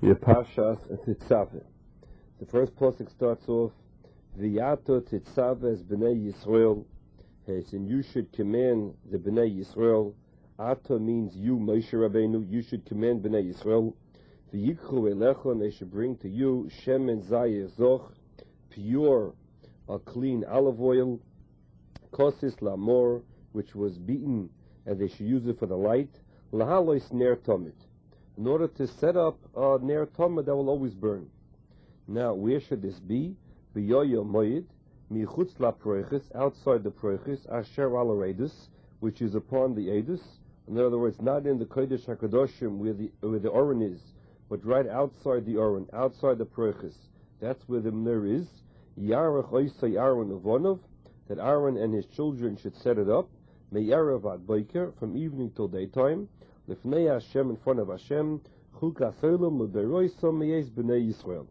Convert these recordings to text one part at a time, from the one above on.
Parshas Tetzaveh. The first pasuk starts off, V'yato Tetzaveh es b'nei Yisrael, and you should command the b'nei Yisrael. Ato means you, Moshe Rabbeinu, you should command b'nei Yisrael. V'yikchu elecha, and they should bring to you shemen zayir zoch, pure, clean olive oil, kosis lamor, which was beaten, and they should use it for the light, lahalois ner tomit, in order to set up a ner tomit that will always burn. Now, where should this be? V'yoyo moed, michutz la proiches, outside the proiches, asher ala edus, which is upon the edus. In other words, not in the Kodesh HaKadoshim where the Oren is, but right outside the Oren, outside the proiches. That's where the menorah is. Yarech oisay Aaron avonov, that Aaron and his children should set it up. Me'erev ad boker, from evening till daytime. Lifnei Hashem, in front of Hashem. Chuk aselim l'deroisom meyes b'nei Yisrael.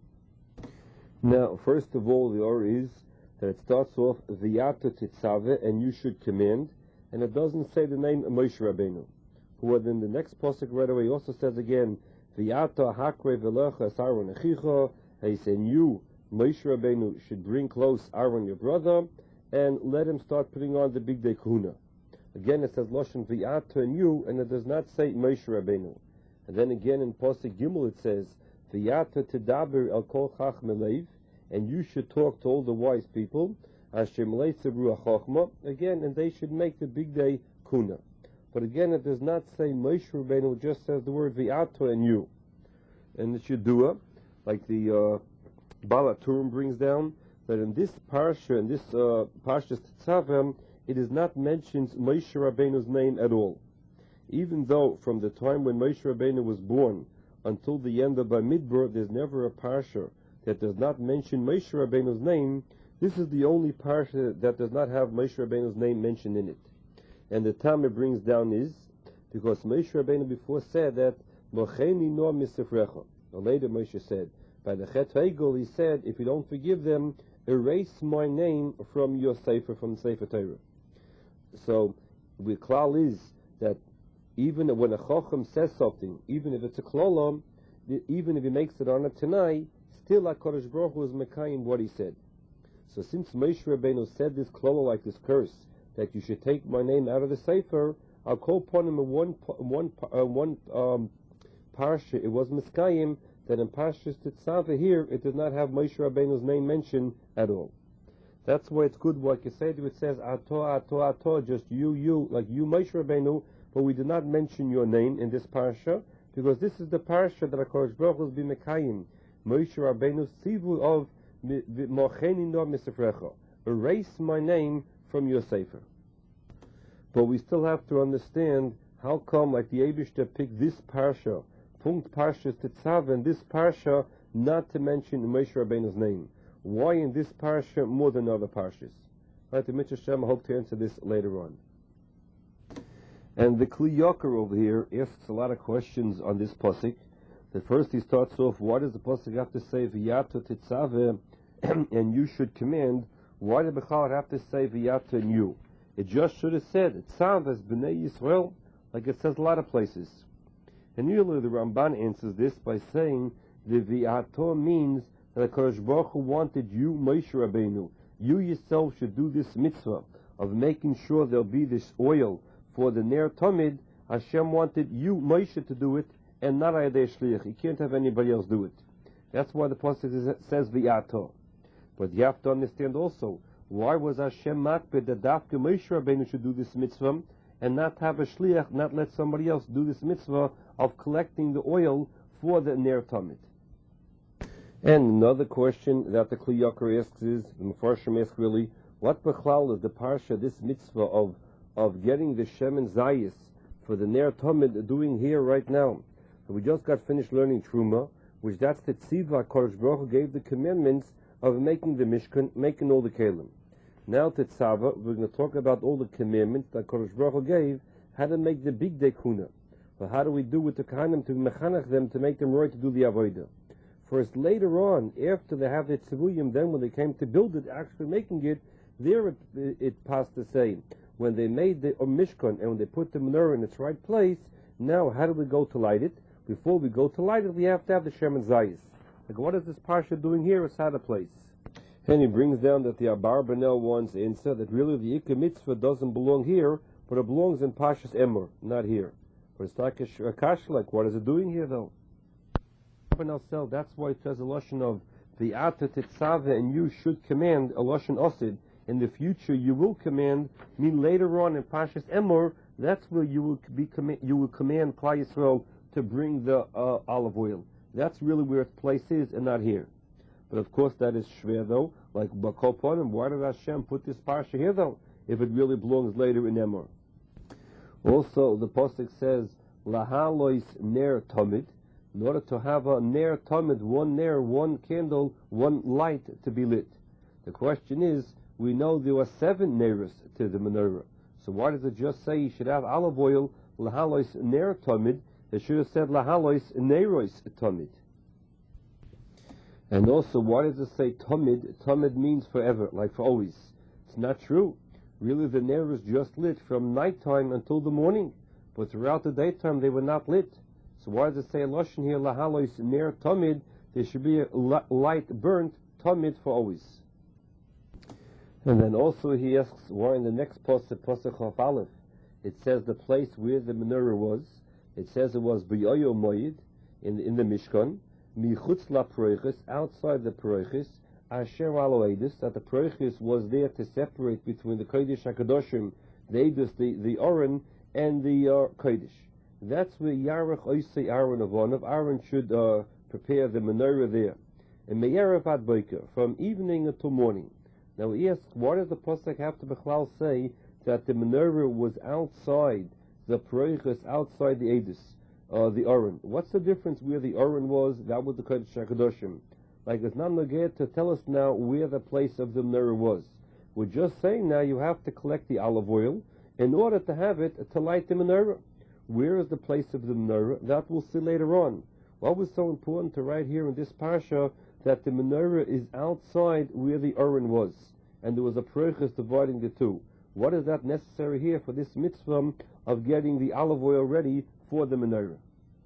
Now, first of all, the order is that it starts off V'yato Tetzaveh, and you should command, and it doesn't say the name Moshe Rabbeinu. Who then the next pasuk right away also says again V'yato hakre v'lecha es Aaron echicha, and you, Moshe Rabbeinu, should bring close Aaron your brother, and let him start putting on the big day kahuna. Again it says Lashon V'yato and you, and it does not say Moshe Rabbeinu. And then again in pasuk Gimel it says V'yato tedaber el kol chachmei leiv, and you should talk to all the wise people, Asher Melei Tzibur HaChochma, again, and they should make the big day kuna. But again, it does not say Moshe Rabbeinu, it just says the word V'yato and you. And it should do it, like the Baal HaTurim brings down, that in this parsha, in this Parshas Tetzaveh, it is not mentioned Moshe Rabbeinu's name at all. Even though from the time when Moshe Rabbeinu was born until the end of Bamidbar, there's never a parsha that does not mention Moshe Rabbeinu's name. This is the only parsha that does not have Moshe Rabbeinu's name mentioned in it. And the time it brings down is because Moshe Rabbeinu before said that Mocheni no misifrecha. Or later Moshe said, by the Chet Hegel, he said, if you don't forgive them, erase my name from your Sefer, from the Sefer Torah. So the klal is that even when a Chacham says something, even if it's a klolam, even if he makes it on a Tanai, still HaKadosh Baruch Hu is mekayim what he said. So since Moshe Rabbeinu said this klala, like this curse, that you should take my name out of the Sefer, I'll call upon him in one parsha, it was meskayim, that in Parshas Tetzaveh here, it does not have Moshe Rabbeinu's name mentioned at all. That's why it's good, like you said, it says, Ato, Ato, Ato, just you, like you Moshe Rabbeinu, but we did not mention your name in this parsha, because this is the parsha that HaKadosh Baruch Hu will be mekayim. Moshe Rabbeinu's tzivu of Mocheni no misifrecha, erase my name from your sefer. But we still have to understand how come, like the Eibishter picked this parsha, Punkt Parshas Tetzaveh, and this parsha not to mention Moshe Rabbeinu's name. Why in this parsha more than other parshas? Right, the Mitzvah Shem, I hope to answer this later on. And the Kli Yakar over here asks a lot of questions on this pasuk. That first he starts off, why does the pasuk have to say V'yato Tetzaveh and you should command? Why did Bechal have to say V'yato and you? It just should have said Tetzaveh as B'nei Yisrael, like it says a lot of places. And usually the Ramban answers this by saying the V'yato means that HaKadosh Baruch Hu wanted you, Moshe Rabbeinu, you yourself should do this mitzvah of making sure there'll be this oil for the Ner Tamid. Hashem wanted you, Moshe, to do it, and not Ayadei Shliach. You can't have anybody else do it. That's why the pasuk says V'yato. But you have to understand also, why was Hashem makbid that Dafka Moshe Rabbeinu should do this mitzvah, and not have a Shliach, not let somebody else do this mitzvah of collecting the oil for the Ner Tamid? And another question that the Kli Yakar asks is, the Mefarshim ask really, what bechlal is the parsha, this mitzvah of getting the Shemen Zayis for the Ner Tamid doing here right now? So we just got finished learning Truma, which that's the tziva HaKadosh Baruch Hu gave the commandments of making the Mishkan, making all the Kelim. Now Tetzaveh, we're going to talk about all the commandments that HaKadosh Baruch Hu gave, how to make the big day kuna. But how do we do with the Kohanim to mechanech them, to make them right to do the Avodah? First, later on, after they have the tzivuyim, then when they came to build it, actually making it, there it passed to say, when they made the Mishkan and when they put the menorah in its right place, now how do we go to light it? before we go to light it, we have to have the Shem and Zayis. Like, what is this Parsha doing here? It's out of place. And he brings down that the Abarbanel wants to answer that really the Ikka Mitzvah doesn't belong here, but it belongs in Pashas Emor, not here. But it's like a kasha, like, what is it doing here, though? That's why it says a Lashon of the Ata Titzave, and you should command a Lashon Osid. In the future, you will command, mean later on in Pashas Emor, that's where you will command Klal Yisrael to bring the olive oil. That's really where its place is, and not here. But of course, that is shver though. Like Bakol Ponim, why did Hashem put this parsha here though? If it really belongs later in Emor. Also, the pasuk says, "Lahalois ner tomid," in order to have a ner tomid, one candle, one light to be lit. The question is, we know there were 7 neros to the menorah. So why does it just say you should have olive oil, lahalois ner tomid? It should have said lahalois neros tomid. And also, why does it say tomid? Tomid means forever, like for always. It's not true. Really, the ner is just lit from nighttime until the morning, but throughout the daytime they were not lit. So why does it say lashon here lahalois ner tomid? There should be a light burnt tomid for always. And then also he asks why in the next pasuk of Aleph, it says the place where the menorah was. It says it was b'yoyo moed in the Mishkan, michutz la proiches, outside the proiches, asher alo edus, that the proiches was there to separate between the kodesh hakadoshim, the edus, the Aron, and the kodesh. That's where Yarech Oisei Aaron of Aaron should prepare the menorah there. And me'erev ad boker, from evening until morning. Now he asks, why does the pasuk have to Bechlal say that the menorah was outside the proiches, outside the edus, the Aron? What's the difference where the Aron was? That was the Kodesh HaKadoshim. Like, it's not neged to tell us now where the place of the menorah was. We're just saying now you have to collect the olive oil in order to have it to light the menorah. Where is the place of the menorah? That we'll see later on. What was so important to write here in this parsha that the menorah is outside where the Aron was, and there was a proiches dividing the two? What is that necessary here for this mitzvah of getting the olive oil ready for the menorah?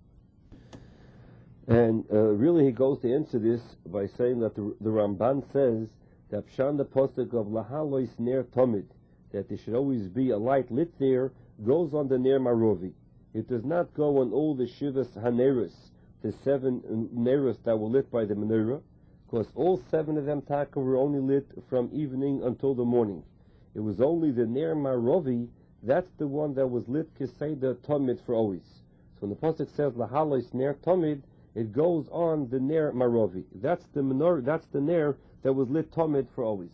And really he goes to answer this by saying that the Ramban says that Pshan the pasuk of lahalois ner tomid, that there should always be a light lit there, goes on the ner marovi. It does not go on all the shivas haneros, the 7 neros that were lit by the menorah, because all 7 of them taka were only lit from evening until the morning. It was only the ner marovi, that's the one that was lit kiseda tomid for always. So when the pasuk says lahalois ner tomid, it goes on the ner marovi. That's the menorah, that's the ner that was lit tomid for always.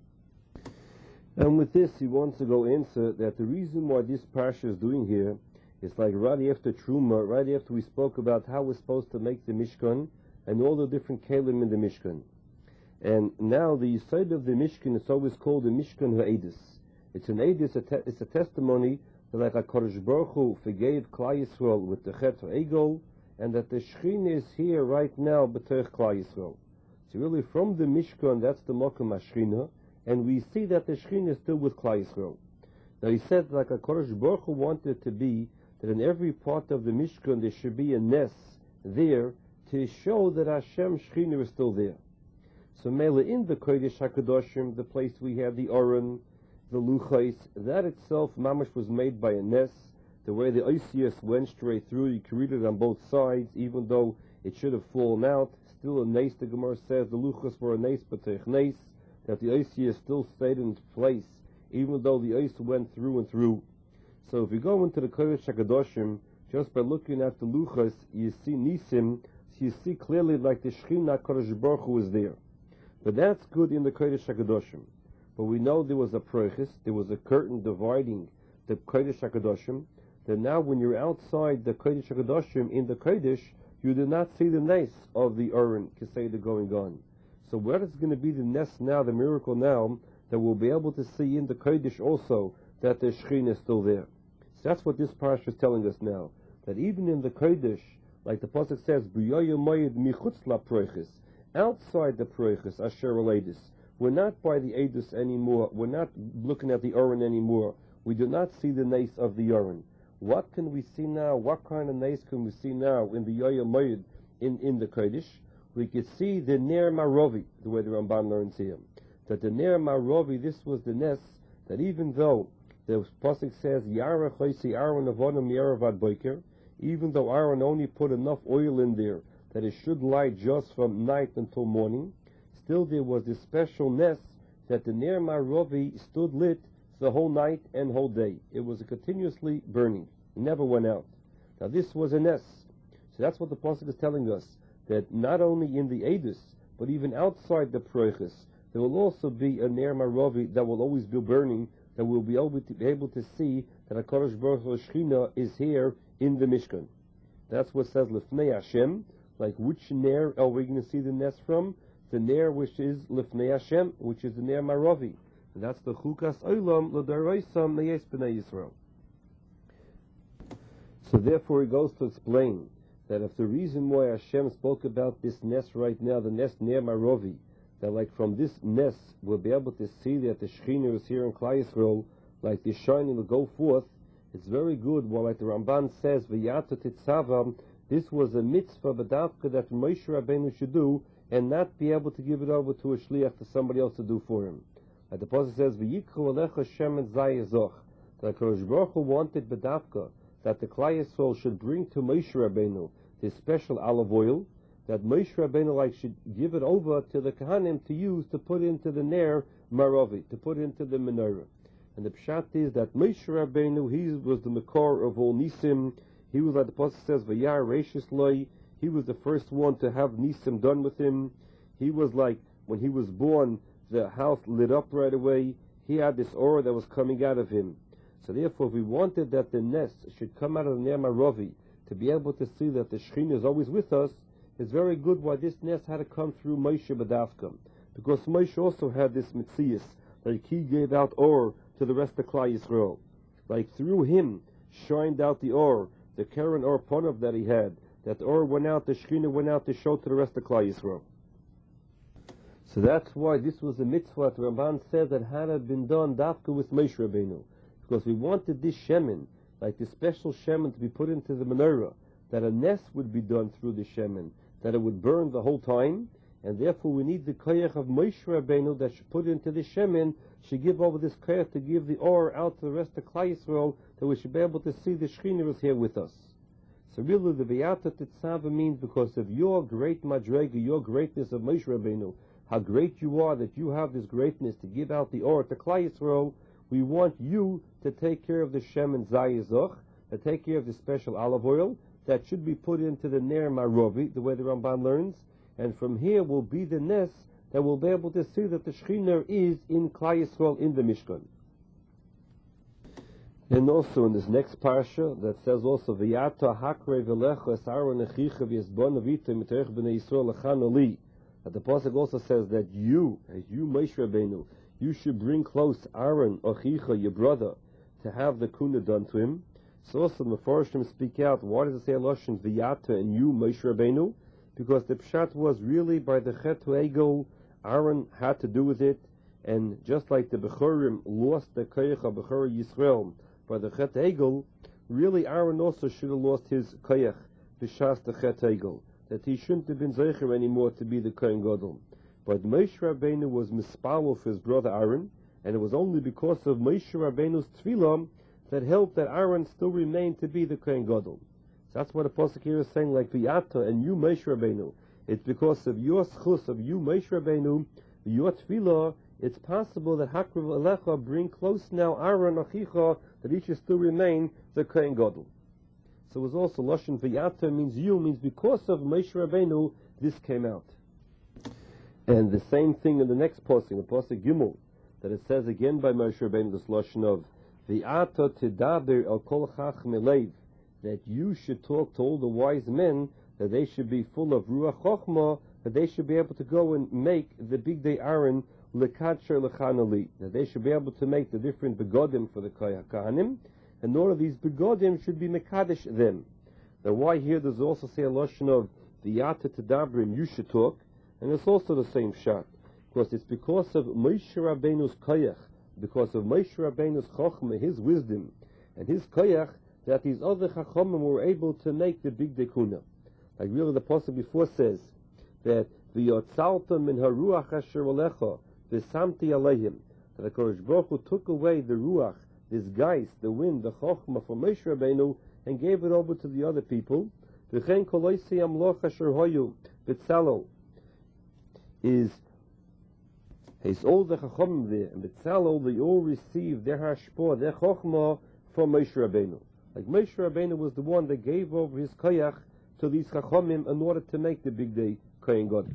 And with this, he wants to go answer that the reason why this parsha is doing here is like right after Truma, right after we spoke about how we're supposed to make the Mishkan and all the different kelim in the Mishkan. And now the side of the Mishkan is always called the Mishkan HaEdus. It's an Edus, it's a testimony that like HaKadosh Baruch Hu forgave Klal Yisrael with the Chet HaEgol, and that the Shechina is here right now b'terech Klal Yisrael. So really from the Mishkan, that's the Mokum HaShechina, and we see that the Shechina is still with Klal Yisrael. Now he said like HaKadosh Baruch Hu wanted to be that in every part of the Mishkan there should be a Nes there to show that Hashem Shechina is still there. So Mela in the Kodesh HaKadoshim, the place we have the Aron, the Luchais, that itself, Mamash, was made by a Nes. The way the Oisius went straight through, you can read it on both sides, even though it should have fallen out. Still a Nes, the Gemara says, the Luchas were a Nes, but a Nes, that the Oisius still stayed in its place, even though the Ois went through and through. So if you go into the Kodesh HaKadoshim, just by looking at the Luchas, you see Nisim, so you see clearly like the Shechina Kodesh Baruch Hu is there. But that's good in the Kodesh HaKadoshim. But we know there was a proiches, there was a curtain dividing the Kodesh HaKadoshim, that now when you're outside the Kodesh HaKadoshim in the Kodesh, you do not see the nes of the Aron Keseda going on. So what is going to be the nes now, the miracle now, that we'll be able to see in the Kodesh also that the Shechina is still there? So that's what this parsha is telling us now, that even in the Kodesh, like the pasuk says, B'yoyo moed michutz la proiches, outside the proiches, asher aledis, we're not by the edus anymore, we're not looking at the Aron anymore, we do not see the nes of the Aron. what can we see now? What kind of nes can we see now in the Yoyam Moed in the Kodesh? We could see the Ner Marovi, the way the Ramban learns here. That the Ner Marovi, this was the nes that even though the pasuk says Yara Chosi Aaron Avonim Yeravad Boiker, even though Aaron only put enough oil in there that it should light just from night until morning, still there was this special nes that the Ner Marovi stood lit the whole night and whole day. It was continuously burning. It never went out. Now this was a nes. So that's what the pasuk is telling us, that not only in the Edus, but even outside the Proiches, there will also be a Ner Marovi that will always be burning, that we'll be able to see that HaKadosh Baruch Hu Shechina is here in the Mishkan. That's what says Lifnei Hashem, like which Ner are we going to see the nes from? The Ner which is Lifnei Hashem, which is the Ner Marovi. And that's the Chukas Olam L'Daraisam Meyes B'nai Yisrael. So therefore he goes to explain that if the reason why Hashem spoke about this nes right now, the nes Ner Marovi, that like from this nes we'll be able to see that the Shechina is here in Klal Yisrael, like the shining will go forth, it's very good. While like the Ramban says, V'yata Titzava, this was a mitzvah b'davka that Moshe Rabbeinu should do, and not be able to give it over to a shliach, to somebody else to do for him. Like the Pasuk says, V'yikru alecha shemen zayezoch, that HaKadosh Baruch Hu wanted b'davka that the Klal Yisrael should bring to Moshe Rabbeinu this special olive oil, that Moshe Rabbeinu like should give it over to the Kohanim to use to put into the Ner Marovi, to put into the menorah. And the pshat is that Moshe Rabbeinu, he was the makor of all nisim. He was, like the pasuk says, Vayar Reishis Loi. He was the first one to have nisim done with him. He was like, when he was born, the house lit up right away. He had this aura that was coming out of him. So therefore, if we wanted that the nest should come out of the Ner Marovi, to be able to see that the Shechina is always with us, it's very good why this nest had to come through Moshe B'davka. Because Moshe also had this mitzias, like he gave out or to the rest of Klal Yisrael. Like through him shined out the or, the Karen or Ponav that he had, that the or went out, the Shechina went out to show to the rest of Klal Yisrael. So that's why this was a mitzvah that Ramban said that had been done dafka with Moshe Rabbeinu. Because we wanted this shemen, like this special shemen, to be put into the menorah, that a nest would be done through the shemen, that it would burn the whole time, and therefore we need the koyach of Moshe Rabbeinu that should put into the shemen, should give over this koyach to give the or out to the rest of Klal Yisrael, that we should be able to see the Shechina is here with us. So really the V'yata Titzava means because of your great madrega, your greatness of Moshe Rabbeinu, how great you are that you have this greatness to give out the or to Klal Yisrael, we want you to take care of the shemen zayizoch, to take care of the special olive oil, that should be put into the Ner Marovi, the way the Ramban learns, and from here will be the nes that will be able to see that the Shechina is in Klal Yisrael, in the Mishkan. And also in this next parsha, that says also, V'yata hakre v'lecha es Aaron echicha v'yesbon avita miterech b'nei Yisrael lechan oli. That the pasuk also says that you, as you Moshe Rabbeinu, you should bring close Aaron echicha, your brother, to have the kuna done to him. So also the Mefarshim speak out, why does it say Lashon V'yata and you Moshe Rabbeinu? Because the pshat was really by the Chet Egel, Aaron had to do with it, and just like the Bechorim lost the Koyach of Bechor Yisrael by the Chet Egel, really Aaron also should have lost his Koyach, B'shas the Chet Egel, that he shouldn't have been Zeicher anymore to be the Kohen Gadol. But Moshe Rabbeinu was mispalel for his brother Aaron, and it was only because of Moshe Rabbeinu's tefillah that helped that Aaron still remained to be the Kohen Gadol. So that's what the pasuk here is saying, like V'yata and you Moshe Rabbeinu. It's because of your schus, of you Moshe Rabbeinu, your tefillah, it's possible that Hakrav Alecha bring close now Aaron Achicha, that he should still remain the Kohen Gadol. So it was also Lashon V'yata means you, means because of Moshe Rabbeinu, this came out. And the same thing in the next pasuk, the pasuk Gimel, that it says again by Moshe Rabbeinu, this Lashon of V'yata Tidaber El Kol Chachmei Lev, that you should talk to all the wise men, that they should be full of Ruach Chochmah, that they should be able to go and make the big day Aaron Lekadsher Lechanali, that they should be able to make the different begodim for the Kohanim, and all of these begodim should be Mekadesh them. Now why here does it also say a Lashon of V'yata Tedabrim, you should talk, and it's also the same shot, because it's because of Moshe Rabbeinu's Koyach, because of Moshe Rabbeinu's Chochmah, his wisdom, and his Koyach, that these other Chachamim were able to make the big dekuna. Like really the pasuk before says that v'yotzalta min haruach asher olecha v'samti aleihim, that the Kodesh Baruch Hu took away the ruach, this geist, the wind, the chokhmah from Moshe Rabbeinu and gave it over to the other people. V'chein kol oisei amloch asher hoyu b'tzalo is all the Chachamim there, and b'tzalo they all received their hashpah, their chokhmah from Moshe Rabbeinu. Like Moshe Rabbeinu was the one that gave over his koyach to these Chachamim in order to make the big day Kohen Gadol.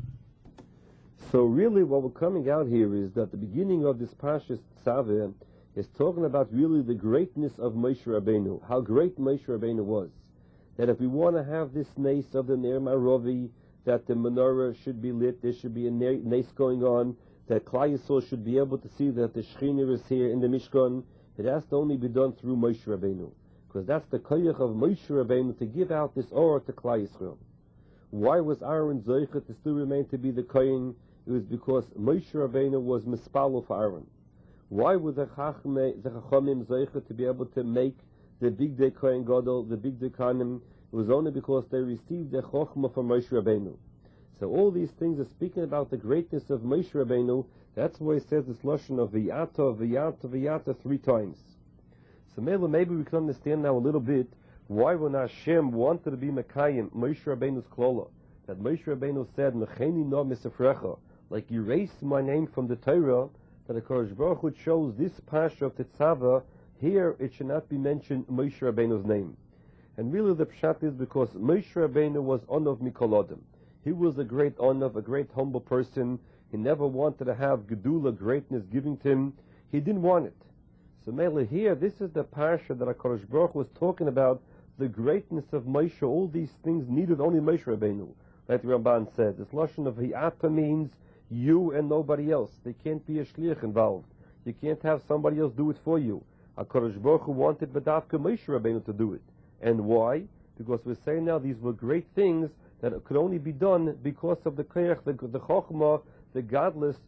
So really what we're coming out here is that the beginning of this Parshas Tzaveh is talking about really the greatness of Moshe Rabbeinu, how great Moshe Rabbeinu was. That if we want to have this nace of the Ner Maravi, that the menorah should be lit, there should be a nace going on, that Klal Yisrael should be able to see that the Shekhinah is here in the Mishkan, it has to only be done through Moshe Rabbeinu. Because that's the koyach of Moshe Rabbeinu to give out this aura to Klal Yisrael. Why was Aaron Zoichet to still remain to be the Kohen? It was because Moshe Rabbeinu was mispalo for Aaron. Why were the Chachamim Zoichet to be able to make the big day Kohen Gadol, the big day Kanim? It was only because they received the Chochmah from Moshe Rabbeinu. So all these things are speaking about the greatness of Moshe Rabbeinu. That's why he says this lashon of V'yata, V'yata, V'yata 3 times. So maybe we can understand now a little bit why when Hashem wanted to be Mekayim, Moshe Rabbeinu's klola, that Moshe Rabbeinu said, Mecheni no misafrecha, like erase my name from the Torah, that the Kodesh Baruch Hu chose this parsha of Tetzaveh, here it should not be mentioned Moshe Rabbeinu's name. And really the pshat is because Moshe Rabbeinu was Onav Mikol Adam. He was a great Onav, a great humble person. He never wanted to have Gedula, greatness given to him. He didn't want it. So mainly here, this is the parsha that HaKadosh Baruch Hu was talking about, the greatness of Moshe. All these things needed only Moshe Rabbeinu. Like the Ramban says, this lashon of Hi'ata means you and nobody else. There can't be a shliach involved. You can't have somebody else do it for you. HaKadosh Baruch Hu wanted B'davka Moshe Rabbeinu to do it. And why? Because we're saying now these were great things that could only be done because of the koyach, the chokhmah, the godless,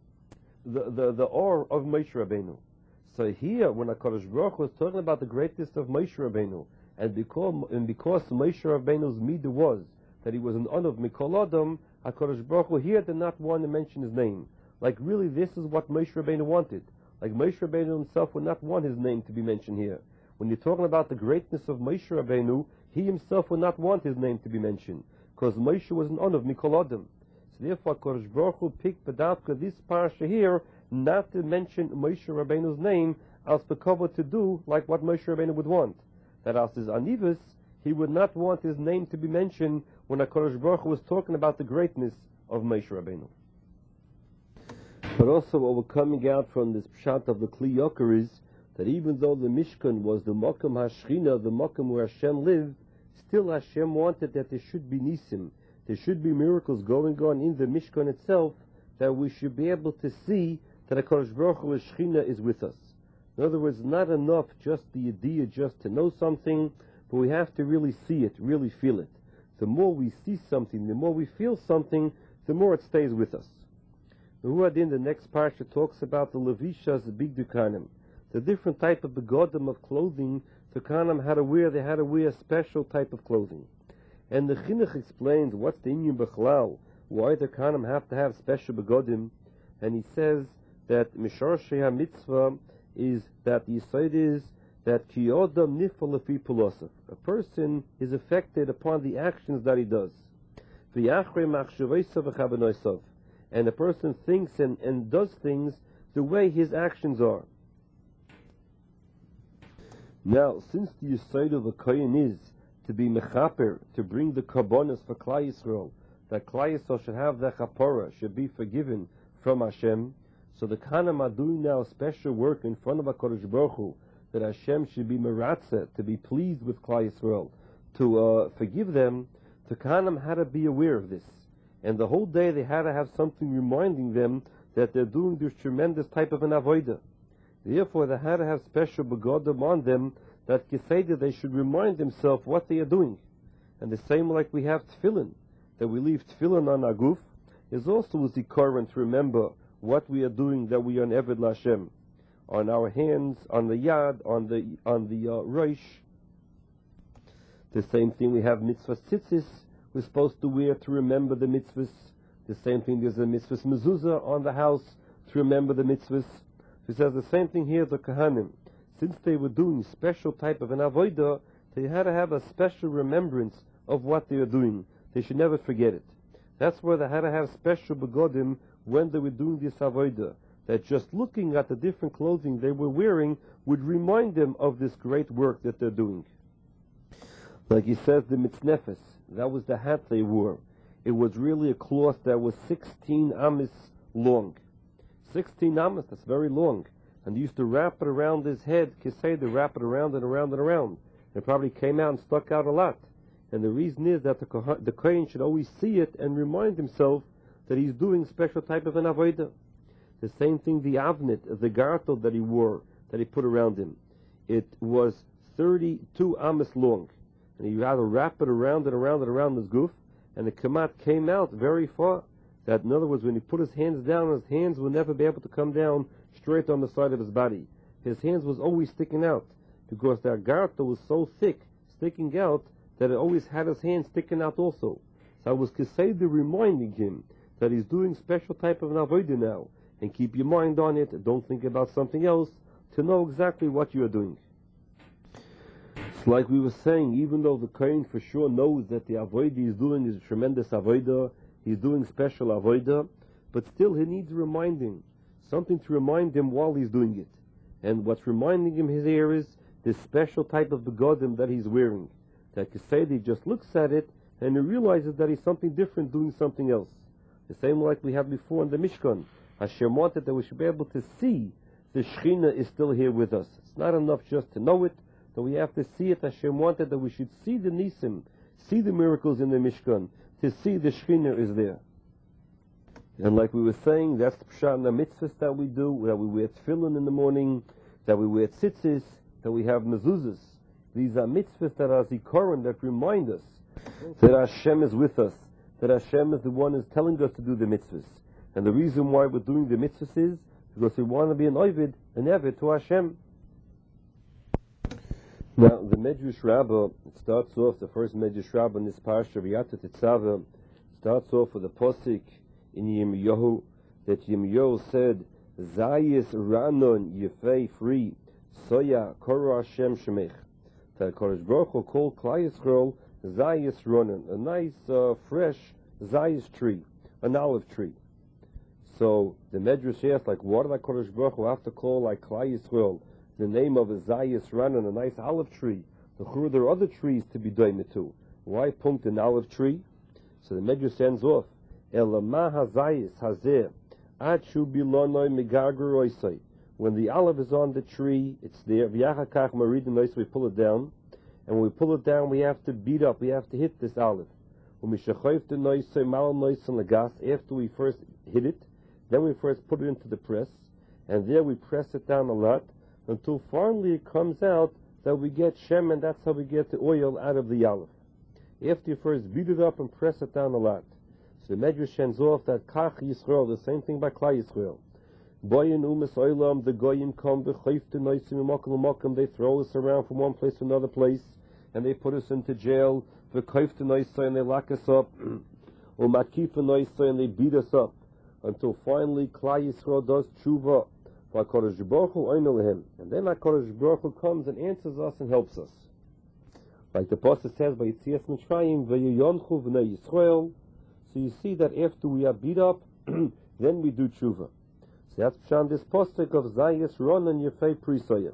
the awe of Moshe Rabbeinu. So here, when HaKadosh Baruch Hu was talking about the greatness of Moshe Rabbeinu, and because Moshe Rabbeinu's midah was that he was an Onav Mikol Adam, HaKadosh Baruch Hu here did not want to mention his name. Like really, this is what Moshe Rabbeinu wanted. Like Moshe Rabbeinu himself would not want his name to be mentioned here. When you're talking about the greatness of Moshe Rabbeinu, he himself would not want his name to be mentioned, because Moshe was an Onav Mikol Adam. So therefore, HaKadosh Baruch Hu picked B'davka this parsha here not to mention Moshe Rabbeinu's name as Bekova to do like what Moshe Rabbeinu would want. That as his Anivus, he would not want his name to be mentioned when HaKadosh Baruch Hu was talking about the greatness of Moshe Rabbeinu. But also what we're coming out from this pshat of the Kli Yoker is that even though the Mishkan was the Mokum HaShechina, the Mokum where Hashem lived, still Hashem wanted that there should be Nisim, there should be miracles going on in the Mishkan itself, that we should be able to see that HaKadosh Baruch Hu Shechina is with us. In other words, not enough just the idea, just to know something, but we have to really see it, really feel it. The more we see something, the more we feel something, the more it stays with us. The Ruadin, the next parsha, talks about the Levishas Big Dukanim, the different type of begodim of clothing the Kanim had to wear. They had to wear a special type of clothing. And the Chinuch explains what's the Inyan Bechlal, why the Kanim have to have special begodim, and he says that Misharshei HaMitzvah is that the Yisod is that Ki Odam Nifal Lefi Pulosov. A person is affected upon the actions that he does. V'yachrei machshaveisav v'chavanoisav. And a person thinks and does things the way his actions are. Now, since the Yisod of a Kohen is to be mechaper, to bring the karbonos for Klal Yisrael, that Klal Yisrael should have the chapora, should be forgiven from Hashem, so the Kanim are doing now special work in front of HaKadosh Baruch Hu, that Hashem should be meratzeh, to be pleased with Klal Yisrael, to forgive them. The Kanim had to be aware of this. And the whole day they had to have something reminding them that they're doing this tremendous type of an avodah. Therefore they had to have special begodim on them, that Geseder, they should remind themselves what they are doing. And the same like we have tefillin, that we leave tefillin on our guf, is also a zikaron to remember what we are doing, that we are an Eved Lashem. On our hands, on the yad, on the rosh, The same thing we have mitzvah tzitzis we're supposed to wear to remember the mitzvahs. The same thing, there's a mitzvah mezuzah on the house to remember the mitzvahs. He says the same thing here, the Kohanim. Since they were doing special type of an avodah, they had to have a special remembrance of what they were doing. They should never forget it. That's why they had to have special begodim when they were doing this avodah. That just looking at the different clothing they were wearing would remind them of this great work that they're doing. Like he says, the mitznefes, that was the hat they wore. It was really a cloth that was 16 amis long. 16 amis, that's very long. And they used to wrap it around his head, kisei, they wrap it around and around and around. It probably came out and stuck out a lot. And the reason is that the kohen should always see it and remind himself that he's doing special type of an avodah. The same thing, the avnet, the gartel that he wore, that he put around him. It was 32 amis long. And he had to wrap it around and around and around his goof, and the kamat came out very far. That, in other words, when he put his hands down, his hands would never be able to come down straight on the side of his body. His hands was always sticking out, because that garter was so thick, sticking out, that it always had his hands sticking out also. So I was Keseda reminding him that he's doing special type of an avodah now, and keep your mind on it, don't think about something else, to know exactly what you are doing. It's like we were saying, even though the kohen for sure knows that the avodah he's doing is a tremendous avodah, he's doing special avodah, but still he needs reminding, something to remind him while he's doing it. And what's reminding him here is this special type of begodim that he's wearing. That Kesedi just looks at it and he realizes that he's something different doing something else. The same like we had before in the Mishkan. Hashem wanted that we should be able to see the Shekhinah is still here with us. It's not enough just to know it, but we have to see it. Hashem wanted that we should see the Nisim, see the miracles in the Mishkan, to see the Shekhinah is there. And like we were saying, that's the pshat in the mitzvahs that we do, that we wear tefillin in the morning, that we wear tzitzis, that we have mezuzahs. These are mitzvahs that are zikaron, that remind us that Hashem is with us, that Hashem is the one who's telling us to do the mitzvahs. And the reason why we're doing the mitzvahs is because we want to be an ovid, an eved to Hashem. Now, the Medrash Rabbah, it starts off, the first Medrash Rabbah in this parsha, V'yata Tetzaveh, starts off with a posik in Yirmiyahu, that Yirmiyahu said, Zayis Ranon Yefei Free, Soya Koro Hashem Shemech. That Kodesh Baruch Hu called Klal Yisrael Zayis Ranon, a nice, fresh Zayis tree, an olive tree. So the Medrash asks, like, what did Kodesh Baruch Hu have to call like Klal Yisrael the name of a Zayis Ranon, a nice olive tree? There are other trees to be doimed to. Why punkt an olive tree? So the Medrash ends off, Elama hazayis hazeh achu bilonoi megager oisai. When the olive is on the tree, it's there. V'yachakach maridim oisai, we pull it down, and when we pull it down, we have to beat up. We have to hit this olive. When we shachayv the noisai mal noisai lagas, after we first hit it, then we first put it into the press, and there we press it down a lot until finally it comes out that we get shem, and that's how we get the oil out of the olive. After you first beat it up and press it down a lot. So the Medrash ends off that Kach Yisrael, the same thing by Klal Yisrael. Boyin umes oilam, the goyim come, the chayf to noisim umokum, they throw us around from one place to another place, and they put us into jail, the chayf to noisai, and they lock us up, or makif noisai, and they beat us up, until finally Klal Yisrael does tshuva, by Kodesh Baruch Hu oinel, and then Kodesh Baruch Hu comes and answers us and helps us. Like the Pasuk says by Yitzias Mitzrayim, V'yiyonchu v'nei Yisrael. So you see that after we are beat up, then we do tshuva. So that's Pshan, this Pasuk of Zayis Ronan Yefei Prisaya.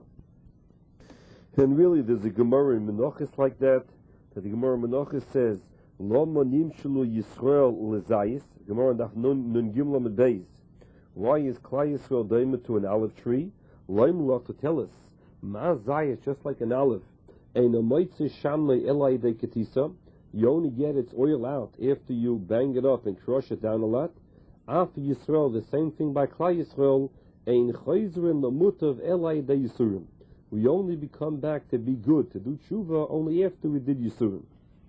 And really there's a Gemara in Menachos like that the Gemara in Menachos says, Lo monim shelu Yisrael lezayis, Gemara Daf Nun Gimel Amud Beis. Why is Klal Yisrael daimed to an olive tree? Loim lo to tell us, Ma Zayis, just like an olive, you only get its oil out after you bang it up and crush it down a lot. After Yisrael, the same thing by Klal Yisrael, we only become back to be good, to do tshuva, only after we did Yisurim.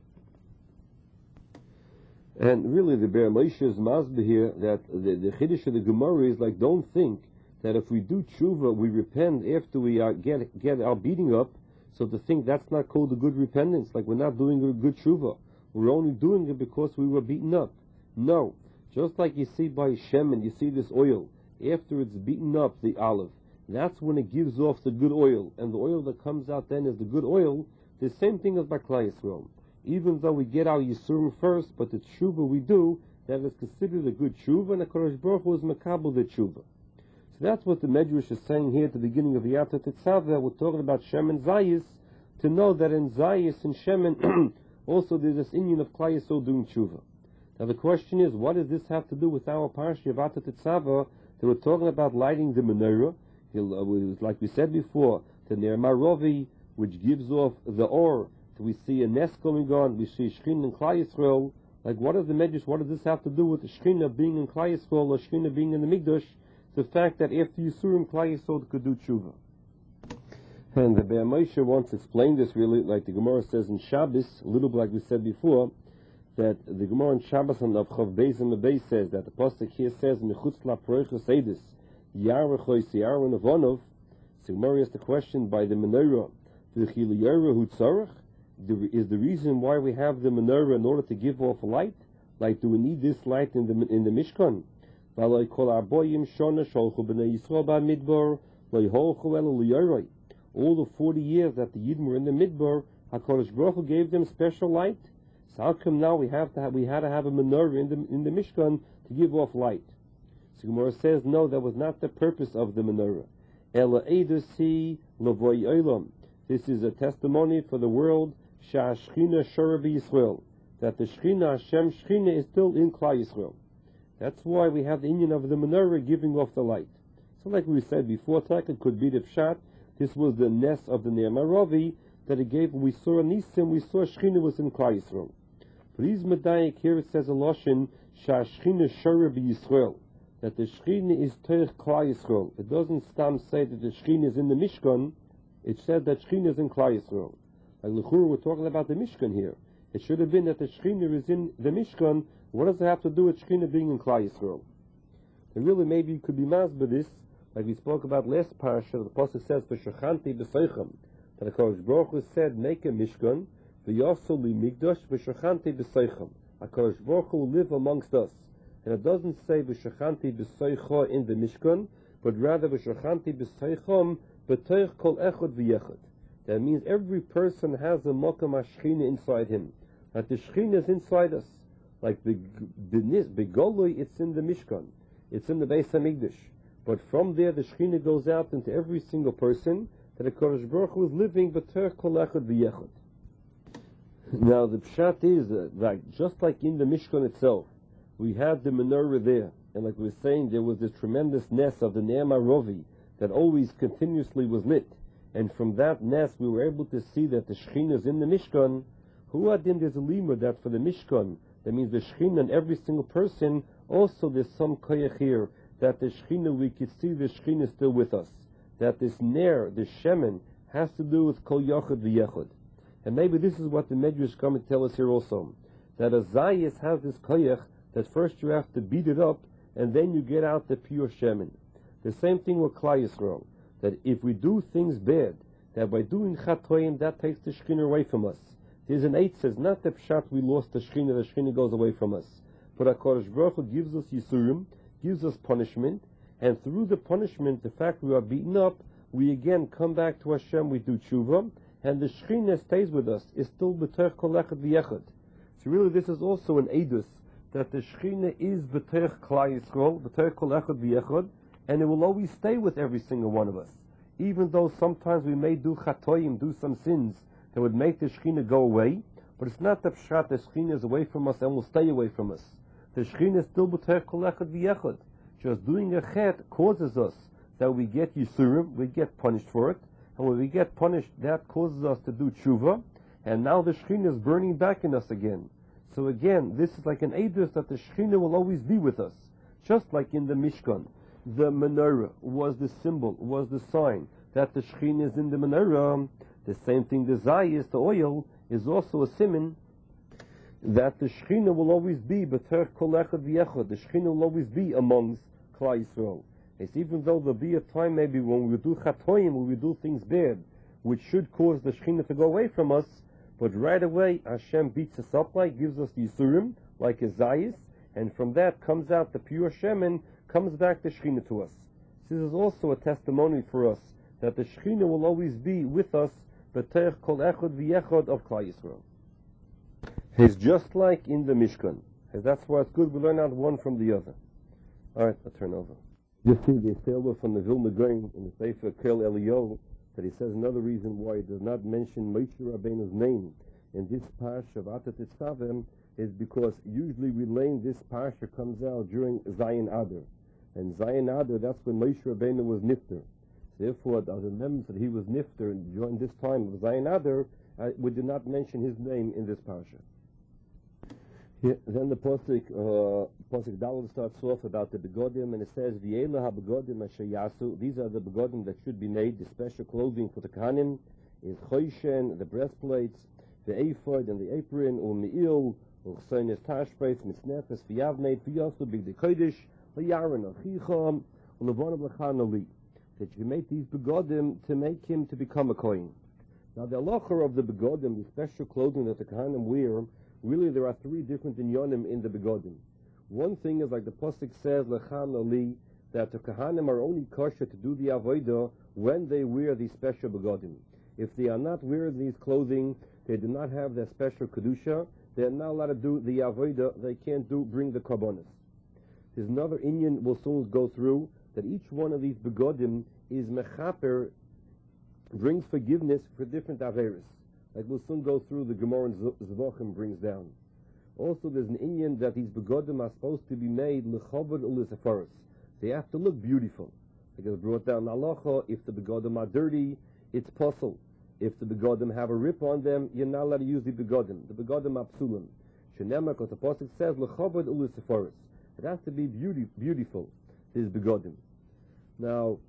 And really the Be'er Moshe's Masbeh here, that the Chiddush of the Gemara is like, don't think that if we do tshuva, we repent after we get our beating up, So to think that's not called a good repentance, like we're not doing a good tshuva, we're only doing it because we were beaten up. No. Just like you see by shemen, you see this oil, after it's beaten up, the olive, that's when it gives off the good oil, and the oil that comes out then is the good oil. The same thing as by Klal Yisrael. Even though we get our Yisurim first, but the tshuva we do, that is considered a good tshuva, and the HaKadosh Baruch Hu is makabel the tshuva. So that's what the Medrash is saying here at the beginning of the Yatot Tetzaveh, that we're talking about Shem and Zayis, to know that in Zayis and Shemen, also there's this inyan of Klal Yisrael doing tshuva. Now the question is, what does this have to do with our parsha of Yatot Tetzaveh, that we're talking about lighting the menorah? Like we said before, the Ner Marovi, which gives off the or, we see a nest going on, we see Shekhinah in Klal Yisrael. Like what is the Medrash, what does this have to do with the Shekhinah being in Klal Yisrael, or Shekhinah being in the Mikdash? The fact that after Yisurim, Klal Yisrael could do tshuva. And the Be'er Moshe wants to explain this really, like the Gemara says in Shabbos, a little bit like we said before, that the Gemara in Shabbos and of Chav Beis and Beis says that the pasuk here says Mechutz LaProichos Eidus Yarechois Yaron Avonov. So Gemara asks the question by the menorah, V'chil Yareh Hu Tzarech, is the reason why we have the menorah in order to give off light? Like, do we need this light in the Mishkan? V'aloi kol arboyim shona sholchu b'nei Yisrael ba'midbar loyholchu elu liyoroi. All the 40 years that the Yidden were in the Midbar, HaKadosh Baruch Hu gave them special light. So how come now we had to have a menorah in the Mishkan to give off light? So Gemara says, no, that was not the purpose of the menorah. Ela eidasi lavoy olam. This is a testimony for the world, Sha'ashchina Shora B'Yisrael, that the Shechina, Hashem Shechina, is still in Klal Yisrael. That's why we have the inyan of the menorah giving off the light. So like we said before, it could be the pshat. This was the nest of the Ner Marovi that it gave. We saw Nisim, we saw Shechina was in Klal Yisrael. For these Medayik here it says a Loshen, Sha'ashchina Shora B'Yisrael, that the Shechina is Teich Klal Yisrael. It doesn't say that the Shechina is in the Mishkan. It said that Shechina is in Klal Yisrael. Like L'chur, we're talking about the Mishkan here. It should have been that the Shechina is in the Mishkan. What does it have to do with Shechina being in Klal Yisrael? And really, maybe you could be masbeh this, like we spoke about last parsha. The pasuk says, "V'shachanti b'seichem," that the HaKadosh Baruch Hu said, "Make a Mishkan, v'yasol li migdash v'shachanti b'seichem." HaKadosh Baruch Hu will live amongst us, and it doesn't say v'shachanti b'seicha in the Mishkan, but rather v'shachanti b'seichem b'teich kol echad v'yechad. That means every person has a Mokam HaShechina inside him. That the Shechina is inside us. Like the Begoloi, it's in the Mishkan. It's in the Beis HaMikdash. But from there, the Shechina goes out into every single person, that the HaKadosh Baruch Hu is living b'teich kol echad v'yechad. Now the pshat is that just like in the Mishkan itself, we had the menorah there. And like we were saying, there was this tremendous nest of the Ner Marovi that always continuously was lit. And from that nest, we were able to see that the Shechina is in the Mishkan. Who adin, there's a limud that for the Mishkan, that means the Shechina in every single person, also there's some koyach here, that the Shechina, we could see the Shechina is still with us. That this Ner, the Shemen, has to do with kol yochad v'yechad. And maybe this is what the Medrash is coming to tell us here also. That a Zayis has this koyach, that first you have to beat it up, and then you get out the pure Shemen. The same thing with Klal Yisrael. That if we do things bad, that by doing chatoim, that takes the Shechina away from us. There's an eight says, not the pshat we lost the Shechina goes away from us. But HaKadosh Baruch Hu gives us Yisurim, gives us punishment, and through the punishment, the fact we are beaten up, we again come back to Hashem, we do tshuva, and the Shechina stays with us, is still b'teich kol echad v'yechad. So really this is also an edus, that the Shechina is b'teich Klal Yisrael, b'teich kol echad v'yechad, and it will always stay with every single one of us. Even though sometimes we may do chatoim, do some sins that would make the Shechina go away, but it's not the pshat the Shechina is away from us and will stay away from us. The Shechina is still b'teich kol echad v'yechad. Just doing a chet causes us that we get Yisurim, we get punished for it, and when we get punished, that causes us to do tshuva, and now the Shechina is burning back in us again. So again, this is like an edus that the Shechina will always be with us, just like in the Mishkan. The menorah was the symbol, was the sign that the Shechina is in the menorah. The same thing, the Zayis, the oil, is also a siman that the Shechina will always be b'teich kol echad v'yechad. The Shechina will always be amongst Klal Yisrael. It's even though there'll be a time maybe when we do chatoim, when we do things bad, which should cause the Shekhinah to go away from us, but right away Hashem beats us up, like gives us the Yisurim, like a Zayis, and from that comes out the pure Shemen, comes back the Shekhinah to us. This is also a testimony for us that the Shekhinah will always be with us, b'teich kol echad v'yechad of Klal Yisrael. It's just like in the Mishkan. That's why it's good we learn out one from the other. Alright, I'll turn over. Just see the Sefer from the Vilna Gaon in the Sefer Kel Eliyahu, that he says another reason why he does not mention Moshe Rabbeinu's name in this parsha of Atat Tetzaveh is because usually we learn this parsha comes out during Zayin Adar. And Zayin Adar, that's when Moshe Rabbeinu was nifter. Therefore, as a member that he was nifter during this time of Zayin Adar, we did not mention his name in this parsha. Here, then the Pasuk Daled starts off about the begodim, and it says, V'yela ha-begodim asher yasu. These are the begodim that should be made, the special clothing for the Kohanim, is Choyshen, the breastplates, the ephod and the apron, U'me'il, U'chsoines tashbreis, Mitznefes, V'yavneit, V'yasu, B'gdei Kodesh, V'yaron, Achicham, U'levonim l'chan ali. That you make these begodim to make him to become a Kohen. Now the halacha of the begodim, the special clothing that the Kohanim wear, really, there are three different inyanim in the begodim. One thing is, like the pasuk says, "Lechan ali," that the Kohanim are only kosher to do the avodah when they wear these special begodim. If they are not wearing these clothing, they do not have their special kedusha. They are not allowed to do the avodah. They can't bring the karbonos. There's another inyan we'll soon go through, that each one of these begodim is mechaper, brings forgiveness for different averis. Like we'll soon go through, the Gemara in Zvachim brings down. Also, there's an inyan that these begodim are supposed to be made lechavod u'lesefaros. They have to look beautiful. Like it's brought down halacha, if the begodim are dirty, it's puzzle. If the begodim have a rip on them, you're not allowed to use the begodim. The begodim are psulim. Shenemar, because the pasuk says lechavod u'lesefaros. It has to be beautiful. These begodim. Now,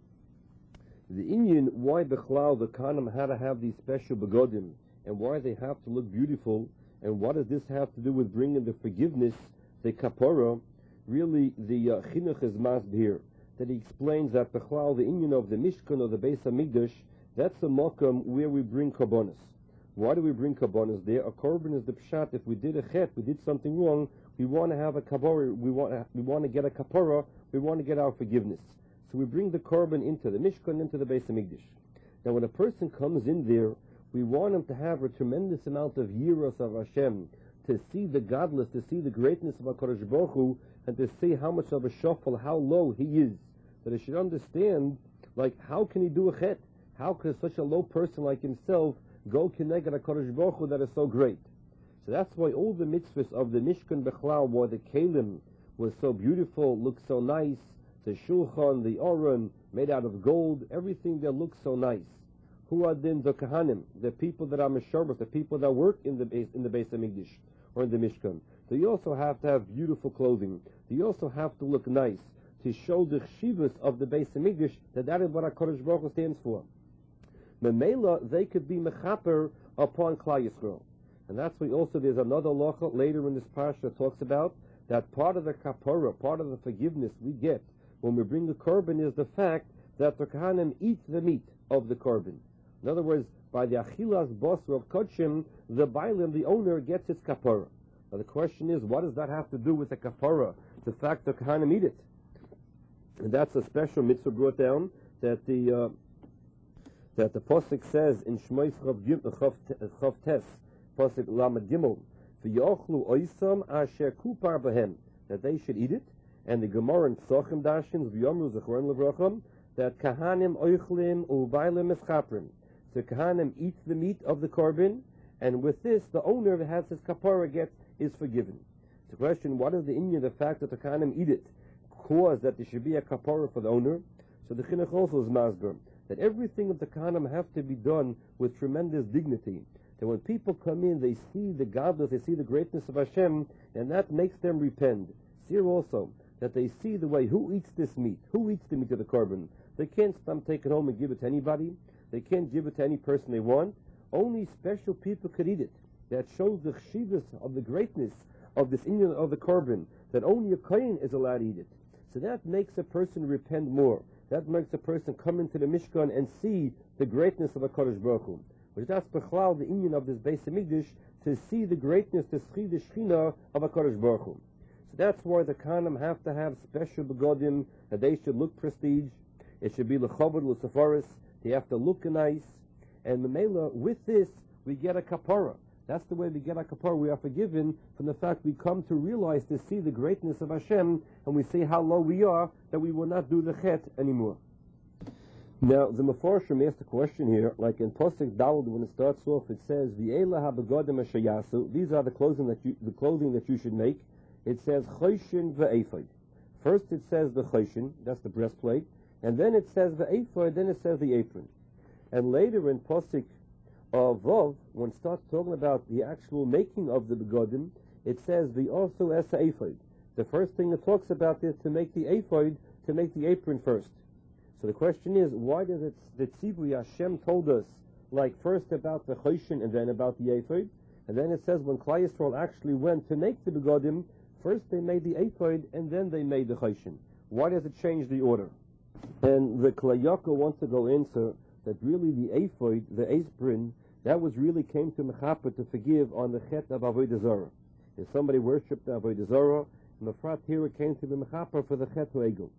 the inyan why Bechlal the Kohanim had to have these special begodim, and why they have to look beautiful, and what does this have to do with bringing the forgiveness, the kapara? Really, the chinuch is masbir here, that he explains that Bechlal, the inyan of the Mishkan or the Beis HaMikdash, that's a makam where we bring karbonos. Why do we bring karbonos there? A korban is the pshat. If we did a chet, we did something wrong, we want to have a kapara, we want to get a kapara, we want to get our forgiveness. So we bring the korban into the Mishkan, into the Beis HaMikdash. Now when a person comes in there, we want him to have a tremendous amount of yiras of Hashem, to see the godless, to see the greatness of HaKadosh Baruch Hu, and to see how much of a shofel, how low he is. That he should understand, like, how can he do a chet? How could such a low person like himself go kineged HaKadosh Baruch Hu that is so great? So that's why all the mitzvahs of the Mishkan Bechlal, why the kelim was so beautiful, looked so nice, the shulchan, the aron, made out of gold, everything there looks so nice. Who are then the Kohanim, the people that are Meshorbas, the people that work in the Beis HaMikdash or in the Mishkan? They also have to have beautiful clothing. They also have to look nice to show the chshivas of the Beis HaMikdash, that is what HaKadosh Baruch Hu stands for. Memela, they could be mechaper upon Klal Yisrael. And that's why also there's another halacha later in this parsha that talks about that part of the kapara, part of the forgiveness we get when we bring the korban is the fact that the Kohanim eat the meat of the korban. In other words, by the achilas basar of kodshim, the bailim, the owner, gets its kapara. Now the question is, what does that have to do with the kapara? The fact that Kohanim eat it. And that's a special mitzvah brought down that the pasuk says in Shmois Chav Tes, pasuk Lamed Gimel, v'yochlu oisam asher kupar b'hem, that they should eat it. And the Gemara in Tzachim Dashins, v'yomru zechron levracham, that Kohanim oichlim u'bailim eschaprim. So Kohanim eats the meat of the korban, and with this, the owner that has his kapara is forgiven. The question, what is the inyan, the fact that the Kohanim eat it, cause that there should be a kapara for the owner? So the chinuch also is masber, that everything of the Kohanim have to be done with tremendous dignity. That when people come in, they see the godless, they see the greatness of Hashem, and that makes them repent. Here also, that they see the way, who eats this meat? Who eats the meat of the korban? They can't take it home and give it to anybody. They can't give it to any person they want. Only special people could eat it. That shows the chshivas of the greatness of this inyan of the korban, that only a kohen is allowed to eat it. So that makes a person repent more. that makes a person come into the Mishkan and see the greatness of HaKadosh Baruch Hu. Which that's Bechlal, the union of this Beis HaMikdash, to see the greatness, the Shechina of HaKadosh Baruch Hu. So that's why the Kahanim have to have special begodim, that they should look prestige. It should be l'chavod l'sefaris. They have to look nice. And Memela, with this, we get a kapara. That's the way we get a kapara. We are forgiven from the fact we come to realize, to see the greatness of Hashem, and we see how low we are, that we will not do the chet anymore. Now, the Mefarshim asked a question here, like in Posek Daled, when it starts off, it says, "V'ela habegodim ashayasu." These are the clothing that you should make. It says choshin ve'ephod. First, it says the choshin, that's the breastplate, and then it says the ephod, then it says the apron. And later in Posek Vov, when it starts talking about the actual making of the begodim, it says the also esa ephod. The first thing it talks about is to make the ephod, to make the apron first. So the question is, why does it, the Tzibui Hashem told us, like first about the choshin and then about the ephod, and then it says when Klal Yisrael actually went to make the begodim, first they made the ephod and then they made the choshin. Why does it change the order? And the Klal Yaka wants to go answer that really the ephod, the apron, that was really came to Mechaper to forgive on the chet of Avodah Zarah. If somebody worshipped the Avodah Zarah, Mefrat here it came to be Mechaper for the chet to Egel.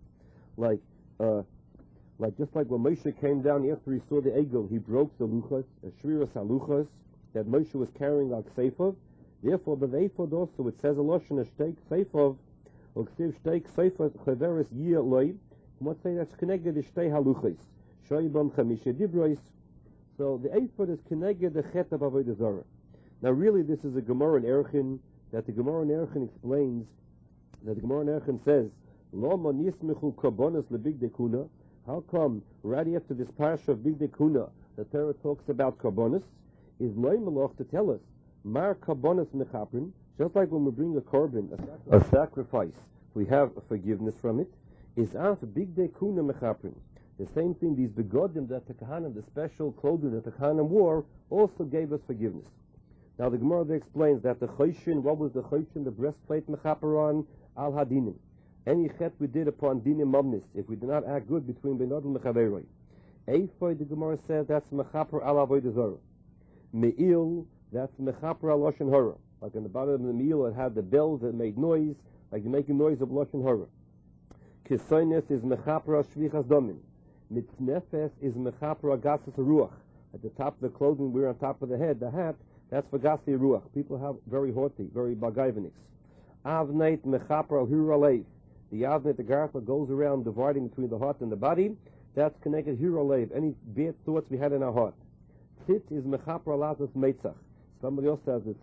Like just like when Moshe came down after he saw the Egel, he broke the luchas, shviras haluchas, that Moshe was carrying al ksefov. Therefore, by the ephod also it says a lashon a shteik ksefov, or ksiv shteik ksefov chaveres yir loy. What's say that's connected to shtei haluchas, shoybam chamisha dibrois. So the ephod is connected the chet of Avodah Zarah. Now, really, this is a Gemara in Erchin that the Gemara in Erchin explains. That the Gemara in Erchin says, "Lo manismechu karbonos lebigdei kuna." How come right after this parsha of Bigdei Kuna, the Torah talks about karbonos? Is loy malach to tell us mar karbonos mechaprin? Just like when we bring a korban, a sacrifice, we have forgiveness from it. Is af Bigdei Kuna mechaprin? The same thing, these begodim that the Kahanim, the special clothing that the Kahanim wore, also gave us forgiveness. Now the Gemara explains that the choshin, what was the choshin, the breastplate mechaperon al hadinim. Any chet we did upon dinim mamnis, if we did not act good between benodel mechaveroi. Ephod, the Gemara says, that's mechaper al avodah zarah. Me'il, that's mechaper al lashon hara. Like on the bottom of the meal, it had the bells that made noise, like the making noise of lashon hara. Kisoines is mechaper al shvichas domin. Mitznefes is mechaper al gasas ruach. At the top of the clothing we're on top of the head, the hat, that's for gasi ruach. People have very haughty, very bagayveniks. Avneit mechaper al huralev. The avnet, the garfa, goes around dividing between the heart and the body. That's connected huralev. Any bad thoughts we had in our heart. Tit is mechaper al azas meitzach. Somebody else says it's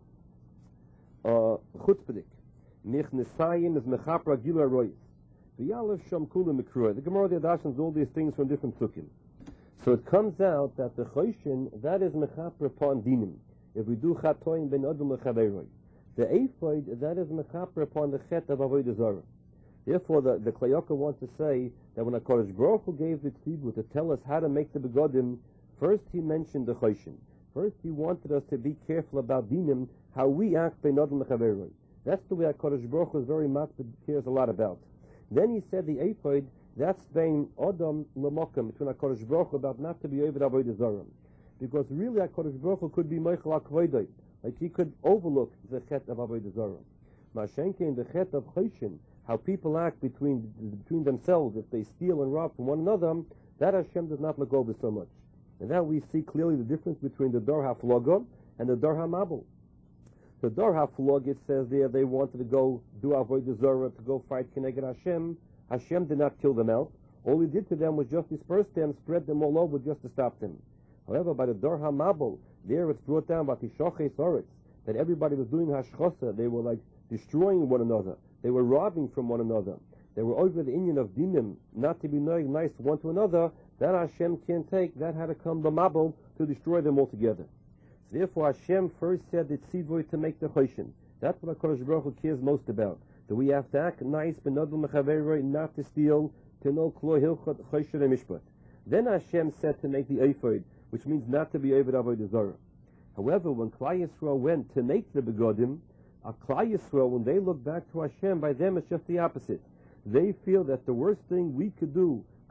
chutzpahdik. Mich nesayin is mechaper al gila rois. The Yalev Sham Kula Mikruah. The Gemara the Adashans all these things from different sukkim. So it comes out that the choshin, that is mechaper upon dinim. If we do chatoin ben odom lechaveroi. The ephod, that is mechaper upon the chet of avodah zarah. Therefore, the Klal Yaka wants to say that when HaKadosh Baruch Hu gave the tzibur to tell us how to make the begodim, first he mentioned the choshin. First he wanted us to be careful about dinim, how we act ben odom lechaveroi. That's the way HaKadosh Baruch Hu is very much cares a lot about. Then he said the ephod, that's bein Adam Lamokim, between HaKadosh Baruch Hu, about not to be over Avodah Zarah. Because really HaKadosh Baruch Hu could be Meichel HaKvoidai, like he could overlook the chet of Avodah Zarah. Mashenke in the chet of choshin, how people act between themselves, if they steal and rob from one another, that Hashem does not look over so much. And that we see clearly the difference between the Dor HaFloga and the Dor HaMabel. The Dor HaFlog, it says there, they wanted to go do Avodah Zarah, to go fight Keneged Hashem. Hashem did not kill them out. All he did to them was just disperse them, spread them all over just to stop them. However, by the Dor HaMabel, there it's brought down by Tishoche Soretz, that everybody was doing Hashchosa. They were like destroying one another. They were robbing from one another. They were over the Indian of Dinim, not to be nice one to another. That Hashem can't take. That had to come the Mabel to destroy them altogether. So therefore, Hashem first said that tzivui to make the choshin. That's what HaKadosh Baruch Hu cares most about. That we have to act nice, benodel mechaveroi, not to steal, to know klo hilchot choshin and mishpat. Then Hashem said to make the ephod, which means not to be over avodah zarah. However, when Klal Yisrael went to make the begodim, Klal Yisrael, when they look back to Hashem, by them it's just the opposite. They feel that the worst thing we could do,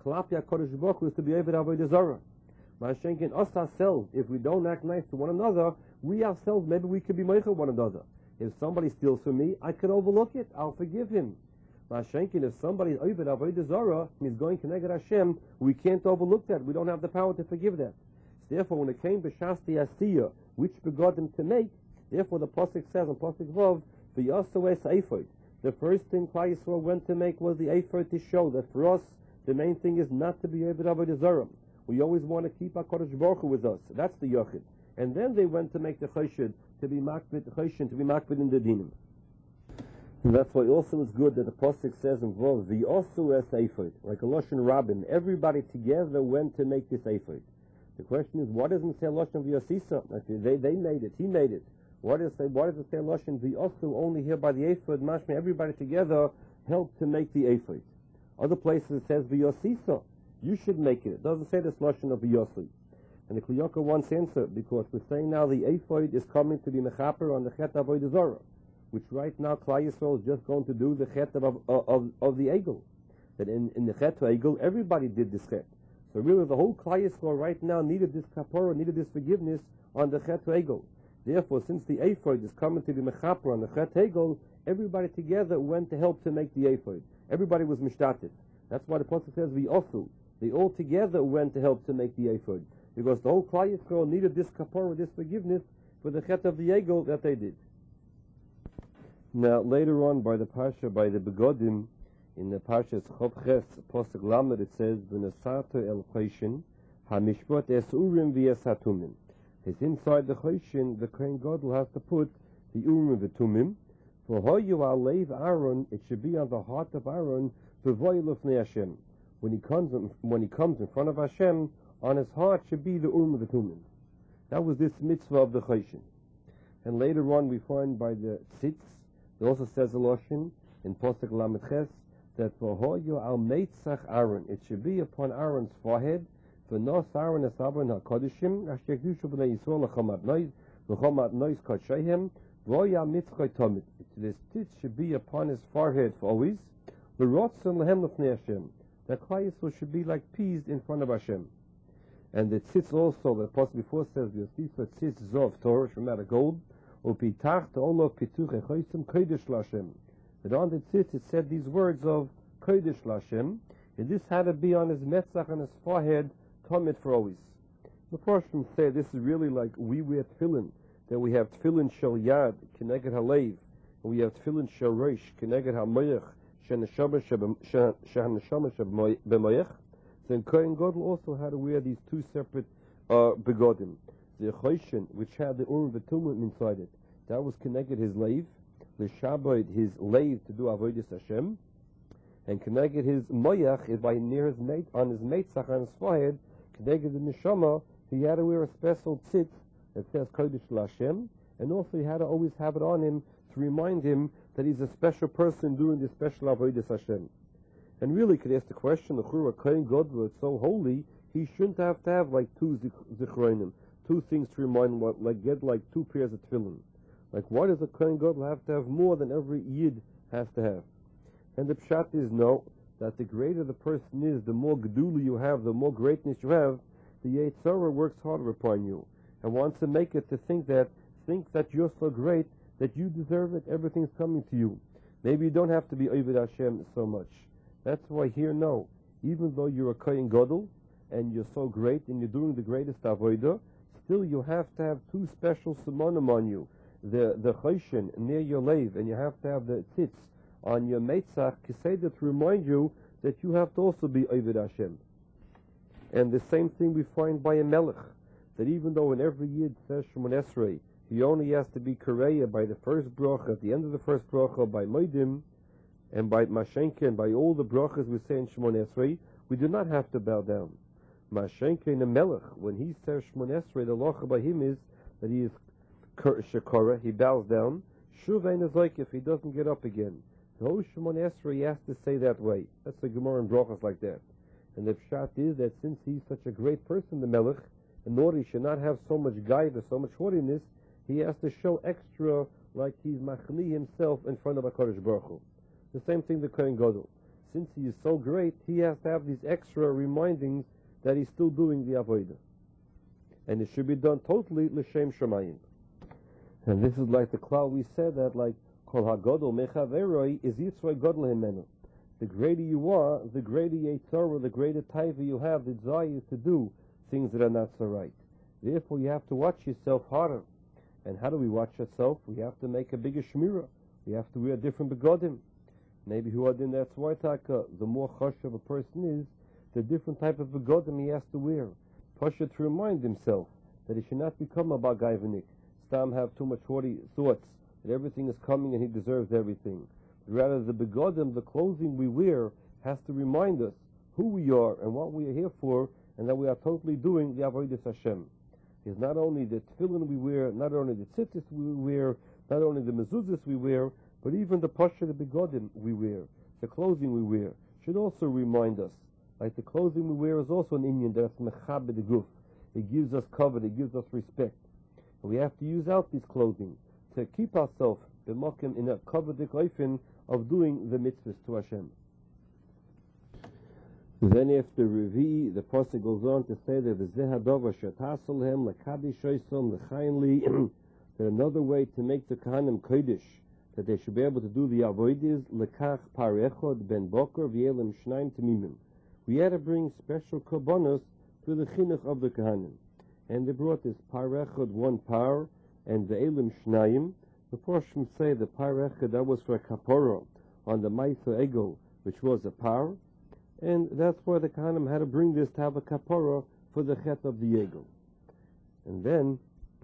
Klapi HaKadosh Baruch Hu is to be Eved Avodah Zarah. Mashenkin, us ourselves, if we don't act nice to one another, we ourselves, maybe we could be Meichel one another. If somebody steals from me, I can overlook it. I'll forgive him. Mashenkin, if somebody's Eved Avodah Zarah, he's going to Neged Hashem, we can't overlook that. We don't have the power to forgive that. Therefore, when it came to Shasti Asiyah, which begot them to make, therefore the Pasuk says in Pasuk Vav, V'yasu es ephod. The first thing Klal Yisrael went to make was the ephod to show that for us, the main thing is not to be Eved Avodah Zarah. We always want to keep HaKadosh Baruch Hu with us. That's the Yochid. And then they went to make the Cheshid, to be makbid in the dinim. And that's why also it's good that the Pasuk says in Vav, V'yasu es ephod, like a Lashon Rabbin. Everybody together went to make this ephod. The question is, what doesn't say Lashon V'yasisa? They made it. He made it. Why does it say Lashon V'yasu only here by the ephod? Mashma, everybody together helped to make the ephod. Other places it says V'yasisa. You should make it. It doesn't say this Lashon of V'yasu. And the Kli Yakar wants answer, because we're saying now the ephod is coming to be mechaper on the Chet Avodah Zarah, which right now Klal Yisrael is just going to do the Chet of the Egel. That in the Chet Egel, everybody did this Chet. So really the whole Klal Yisrael right now needed this kapara, needed this forgiveness on the Chet Egel. Therefore, since the ephod is coming to be mechaper on the Chet Egel, everybody together went to help to make the ephod. Everybody was mishtatif. That's why the Pasuk says V'yasu. They all together went to help to make the ephod, because the whole Klal Yisrael needed this kapara, this forgiveness for the Chet of the Egel that they did. Now later on by the Pasha, by the Begodim, in the Pasha's Chov Ches, Pasuk Lamed, it says, V'nesato el Choshen, ha-mishpot es urim v'es hatumim. It's inside the Choshen, the Kohen Gadol has to put the urim v'tumim. For hoyu alev Aaron, it should be on the heart of Aaron, b'voy lefnei Hashem. When he comes in front of Hashem, on his heart should be the urim v'tumim. That was this mitzvah of the Choshen. And later on we find by the Tzitz, it also says a Lashon in Pasuk Lamed Ches, that for hoyu al meitzach Aaron, it should be upon Aaron's forehead. For nos Aaron es Aaron hakodeshim, asher yushu b'nei Yisrael l'chomat nois, l'chomat nois kodshehem, v'oya mitzchay tomit. This tit should be upon his forehead for always. V'rotzen lehem l'fnei Hashem. That Klal Yisrael should be like peas in front of Hashem. And the tzitz also, the Apostle before says, Yosef tzitz zov Torah from out of gold, upitach ta'olov pituch echosim kodesh l'Hashem. That on the tzitz it said these words of kodesh l'Hashem, and this had to be on his metzach, on his forehead, tomit for always. The Parshim say this is really like we wear tefillin, that we have tefillin shel yad, keneged halev, and we have tefillin shel rosh, keneged hamoyach, sheneshama b'moyach. Then Kohen Gadol also had to wear these two separate begodim. The Choshen, which had the urim v'tumim inside it, that was connected his leiv, the Shabbat his leiv to do avodas Hashem, and connected his moyach is by near his mate on his meitzach on his forehead. Connected the neshama, he had to wear a special tzitz that says Kodesh L'Hashem, and also he had to always have it on him to remind him that he's a special person doing this special avodas Hashem. And really, could ask the question: the Chura Kohen Gadol is so holy, he shouldn't have to have like two zichronim, two things to remind him, like get like two pairs of tefillin. Like, why does a Kohen Gadol have to have more than every Yid has to have? And the pshat is no, that the greater the person is, the more gedula you have, the more greatness you have, the Yetzer Hara works harder upon you and wants to make it to think that you're so great that you deserve it. Everything's coming to you. Maybe you don't have to be Oved Hashem so much. That's why here, no. Even though you're a Kohen Gadol and you're so great and you're doing the greatest avodah, still you have to have two special simonim on you. The Choshen near your leiv, and you have to have the tzitz on your meitzach kiseda to remind you that you have to also be Oved Hashem. And the same thing we find by a melech, that even though in every Yid says Shemon Esrei, he only has to be Kareya by the first bracha, at the end of the first bracha, by Moedim, and by Mashenke, and by all the brachas we say in Shemon Esrei, we do not have to bow down. Mashenke in the melech, when he says Shemon Esrei, the lacha by him is that he is Shekora, he bows down. Shuvein is like if he doesn't get up again. The whole Shemon Esrei, he has to say that way. That's the Gemara in brachas like that. And the pshat is that since he's such a great person, the melech, in order he should not have so much gaiva, so much haughtiness, he has to show extra, like he's machni himself in front of HaKadosh Baruch Hu. The same thing the Kohen Gadol. since he is so great, he has to have these extra remindings that he's still doing the avodah. And it should be done totally l'shem shamayim. And this is like the klal we said that like kol hagodol mechaveroi is yitzroi godol himenu. The greater you are, the greater Yetzirah, the greater taiva you have, the desire to do things that are not so right. Therefore, you have to watch yourself harder. And how do we watch ourselves? We have to make a bigger shmirah. We have to wear different begodim. Maybe who are in that taka, the more chashav a person is, the different type of begodim he has to wear. Pasha to remind himself that he should not become a bagayvanik. Stam have too much haughty thoughts that everything is coming and he deserves everything. Rather, the begodim, the clothing we wear, has to remind us who we are and what we are here for, and that we are totally doing the avodas Hashem. It's not only the tefillin we wear, not only the tzitzis we wear, not only the mezuzahs we wear, but even the pasha, the begodim we wear, the clothing we wear, should also remind us. Like the clothing we wear is also an inyan that's mechabed the guf. It gives us cover, it gives us respect. And we have to use out these clothing to keep ourselves in a covered oifen of doing the mitzvahs to Hashem. Then after Revi, the pasuk goes on to say that that another way to make the Kohanim Kodesh, that they should be able to do the avodah is lekach parechod ben boker v'elim shnaim temimim. We had to bring special korbanos for the chinuch of the Kohanim, and they brought this parechod, one par, and the elim shnayim. The Porshim say the parechod that was for a kapora on the Maisa Ego, which was a par, and that's why the Kohanim had to bring this to have a kapora for the chet of the Ego. And then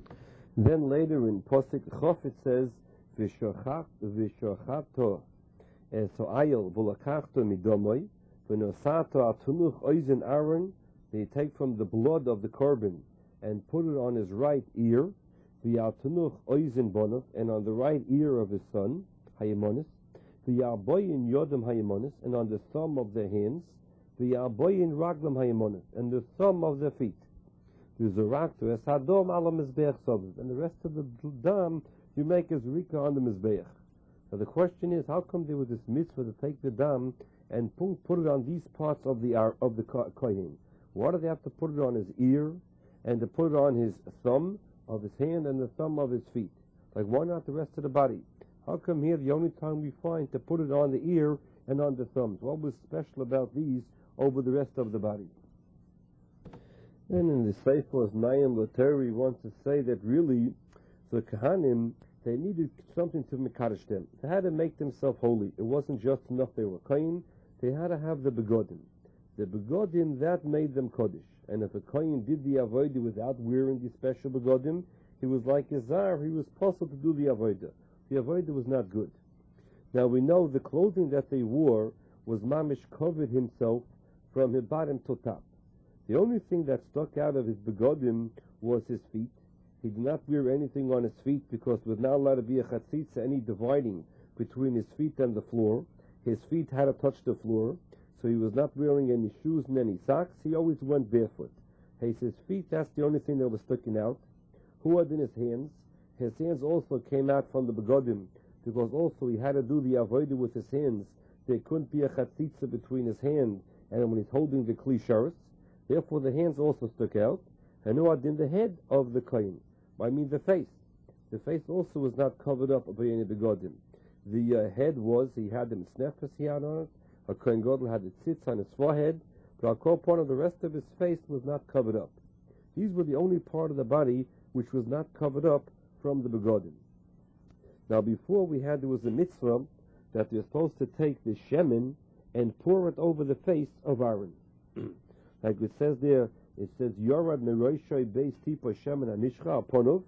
later in Posik Chof it says V'shochato so ayel v'lakachto midomoy v'nosato atunuch oizen Aaron. They take from the blood of the korban and put it on his right ear, v'yatunuch oizen bonov, and on the right ear of his son Hayemonis, v'yaboyin yodem Hayemonis, and on the thumb of their hands, v'yaboyin raglam Hayemonis, and the thumb of their feet. V'zorakto es hadom ala mizbeach sobev, and the rest of the dam you make as rika on the mizbeach. So the question is, how come there was this mitzvah to take the dam and put it on these parts of the kohen? Why do they have to put it on his ear and to put it on his thumb of his hand and the thumb of his feet? Like, why not the rest of the body? How come here the only time we find to put it on the ear and on the thumbs? What was special about these over the rest of the body? And in the Seifos Nayim Lateri wants to say that really the Kohanim, they needed something to mekadosh them. They had to make themselves holy. It wasn't just enough they were kohen. They had to have the begodim. The begodim, that made them kodesh. And if a kohen did the avodah without wearing the special begodim, he was like a zar. He was possible to do the avodah. The avodah was not good. Now we know the clothing that they wore was mamish covered himself from his bottom to top. The only thing that stuck out of his begodim was his feet. He did not wear anything on his feet because there was not allowed to be a chatzitza, any dividing between his feet and the floor. His feet had to touch the floor, so he was not wearing any shoes and any socks. He always went barefoot. His feet, that's the only thing that was sticking out. Who was in his hands? His hands also came out from the begodim because also he had to do the avodah with his hands. There couldn't be a chatzitza between his hand and when he's holding the kli sharis. Therefore the hands also stuck out. And who had in the head of the kohen? I mean the face. The face also was not covered up by any begodim. The head was, he had the snefes he had on it. A kohen gadol had the tzitz on his forehead. But a core part of the rest of his face was not covered up. These were the only part of the body which was not covered up from the begodim. Now before there was a mitzvah that they're supposed to take the shemen and pour it over the face of Aaron. Like it says there, it says Yorad Meroishoy Beis Tipo Shemen Anishcha Aponov,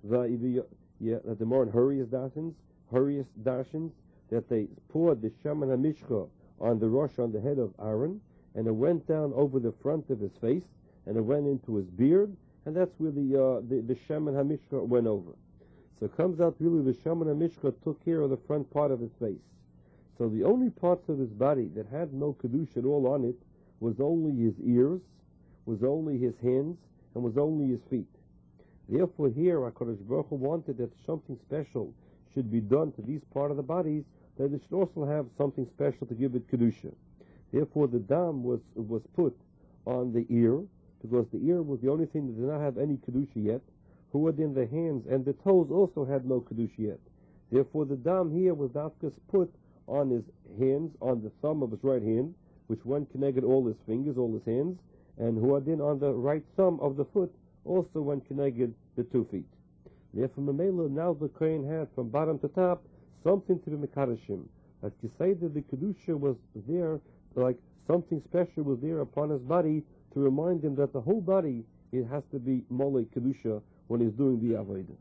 that the more in Hurrius Darshins, that they poured the Shemen Hamishcha on the Rosh, on the head of Aaron, and it went down over the front of his face, and it went into his beard, and that's where the Shemen Hamishcha went over. So it comes out really the Shemen Hamishcha took care of the front part of his face. So the only parts of his body that had no Kedusha at all on it was only his ears, was only his hands, and was only his feet. Therefore here HaKadosh Baruch Hu wanted that something special should be done to these part of the bodies, that it should also have something special to give it Kedusha. Therefore, the dam was put on the ear, because the ear was the only thing that did not have any kedusha yet. Who had in the hands and the toes also had no kedusha yet. Therefore, the dam here was dafkas put on his hands, on the thumb of his right hand, which went connected all his fingers, all his hands, and who had in on the right thumb of the foot also went connected the 2 feet. Therefore, Mamela, now the Kohen had from bottom to top something to be Mekadashim. As you say that the kedusha was there, like something special was there upon his body to remind him that the whole body, it has to be Molei kedusha when he's doing the avodah.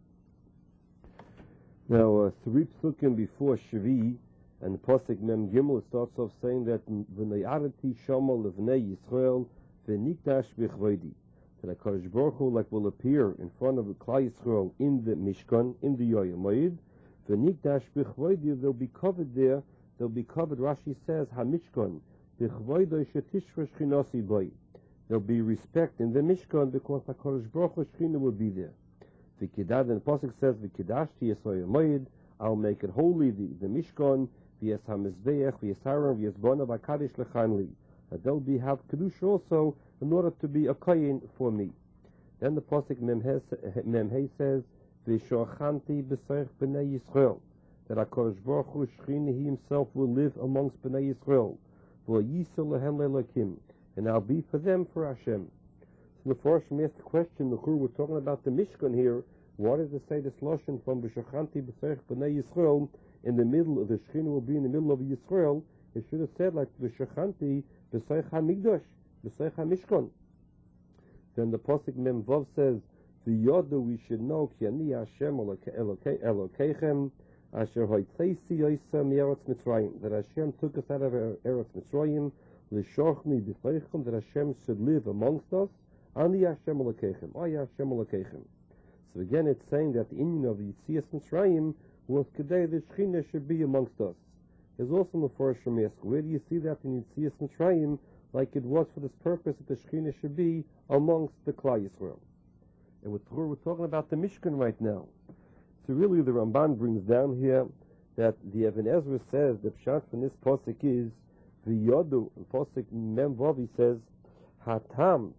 Now, 3 psukim before Shvi, and the Pasuk Mem Gimel starts off saying that V'nayarati Shama Levnei Yisrael V'nikdash B'chvoidi. That HaKadosh Baruch Hu like will appear in front of the Klal Yisrael in the Mishkan, in the Yoyim Moed. V'nikdash B'chvoidi, they'll be covered there. They'll be covered, Rashi says, HaMishkan B'chvoidi Shetishra Shchinasi Boi. There'll be respect in the Mishkan because HaKadosh Baruch Hu Shechina will be there. V'kidad, and the Pasuk says, V'kidashti Yisrael Moed, I'll make it holy, the Mishkan, V'yes HaMizbeach, V'yes Haram, V'yes Bona, V'kadish Lechanli. That they'll be have Kedusha also in order to be a Kohen for me. Then the Pasuk Memhei says, V'shochanti b'seich b'nei Yisrael. That HaKadosh Baruch Hu Shechina, He Himself will live amongst b'nei Yisrael. V'yisel lehem le'elakim. And I'll be for them for Hashem. So the first we asked the question, we're talking about the Mishkan here. Why does it say this lashon from V'shochanti b'seich b'nei Yisrael? In the middle of the Shechina will be in the middle of Yisrael. It should have said like V'shochanti b'seich HaMikdash, b'seich HaMishkan. Then the Pasuk Mem Vav says, V'yodu, we should know, Ki ani Hashem Elokeichem, Asher hoitzeisi yoisa mi'eretz Mitzrayim, that Hashem took us out of Eretz Mitzrayim, L'shochni b'feichem, that Hashem should live amongst us, Ani Hashem Elokeichem, Ay Hashem Elokeichem. So again, it's saying that the union of the Yitzias Mitzrayim was Kedei, the Shechina should be amongst us. There's also the first from Yesk. Where do you see that in Yitzias Mitzrayim, like it was for this purpose that the Shechina should be amongst the Klal Yisrael? And we're talking about the Mishkan right now. So really the Ramban brings down here that the Even Ezra says the pshat from this posik is V'yodu, and posik Mem Vav says Hatam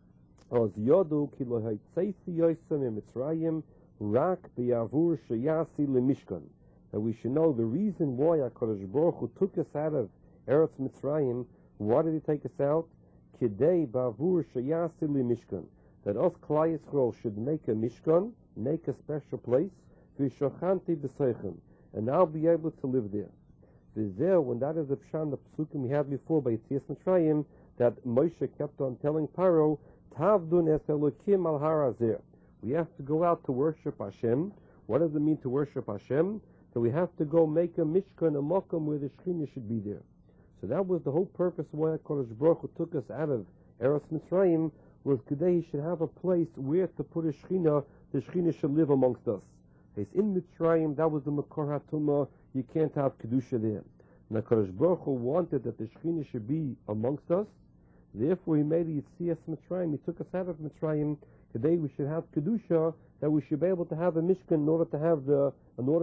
Oz Yodu ki lo ha'itzeisi yoisem Mitzrayim rak b'yavur sheyasi leMishkan. That we should know the reason why HaKadosh Baruch Hu took us out of Eretz Mitzrayim. Why did He take us out? Kidei b'avur sheyasi leMishkan. That us Klal Yisrael should make a Mishkan, make a special place, v'shochanti b'seichem, and I'll be able to live there. V'zeh, when that is the pshan, the psukim we had before by Yitzias Mitzrayim, that Moshe kept on telling Paro, Tavdun es Elokim al har hazeh. We have to go out to worship Hashem. What does it mean to worship Hashem? So we have to go make a Mishkan, a Mokum where the Shechina should be there. So that was the whole purpose why HaKadosh Baruch Hu took us out of Eretz Mitzrayim, was today He should have a place where to put a Shechina, the Shechina should live amongst us. It's in Mitzrayim, that was the Makor HaTumah, you can't have Kedusha there. And HaKadosh Baruch Hu wanted that the Shechina should be amongst us, therefore He made it Yitzias Mitzrayim, He took us out of Mitzrayim. Today we should have Kedusha, that we should be able to have a Mishkan in order to have the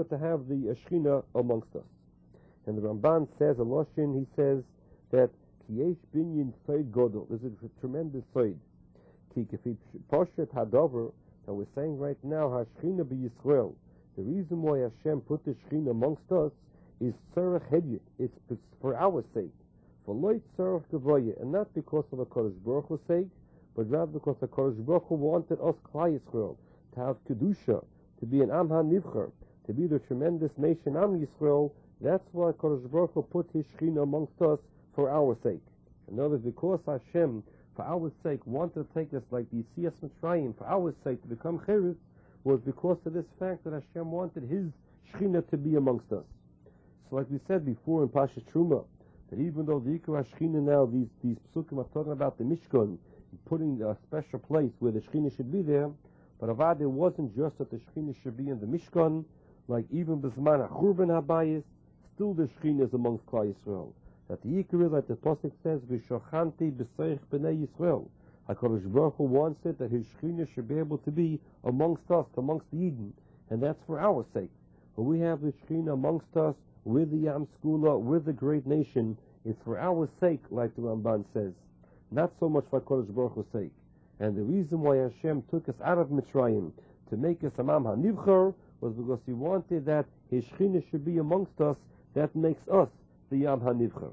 Shechina amongst us. And the Ramban says, a Loshin, he says that Kiyesh binyan Seid Godel, this is a tremendous Seid. Ki kefit Poshet Hadover, that we're saying right now, HaShechina b'Yisrael. The reason why Hashem put the Shechina amongst us is Tzarech Hedyet. It's for our sake. For Loit Tzarech Gavoye, and not because of HaKadosh Baruch Hu's sake, but rather because HaKadosh Baruch Hu wanted us Klal Yisrael to have Kedusha, to be an Am HaNivcher, to be the tremendous nation Am Yisrael. That's why HaKadosh Baruch Hu put His Shechina amongst us for our sake. In other words, because Hashem, for our sake, wanted to take us like the Yitzias Mitzrayim, for our sake, to become Cheres, was because of this fact that Hashem wanted His Shechina to be amongst us. So like we said before in Pasha Truma, that even though the Yikra Shechina now, these psukim are talking about the Mishkan, putting a special place where the Shechina should be there, but Avad, it wasn't just that the Shechina should be in the Mishkan, like even B'zman HaChurban HaBayis, still the Shechina is amongst Klal Yisrael. That the Yikra, like the Pasuk says, V'shochanti b'seich b'nei Yisrael. HaKadosh Baruch Hu wants it that His Shechina should be able to be amongst us, amongst the Eden, and that's for our sake. But we have the Shechina amongst us, with the Yam Skula, with the great nation, It's for our sake, like the Ramban says, not so much for Kodesh Baruch Hu's sake. And the reason why Hashem took us out of Mitzrayim to make us Amam HaNivchar was because He wanted that His Shechina should be amongst us. That makes us the Yam HaNivchar.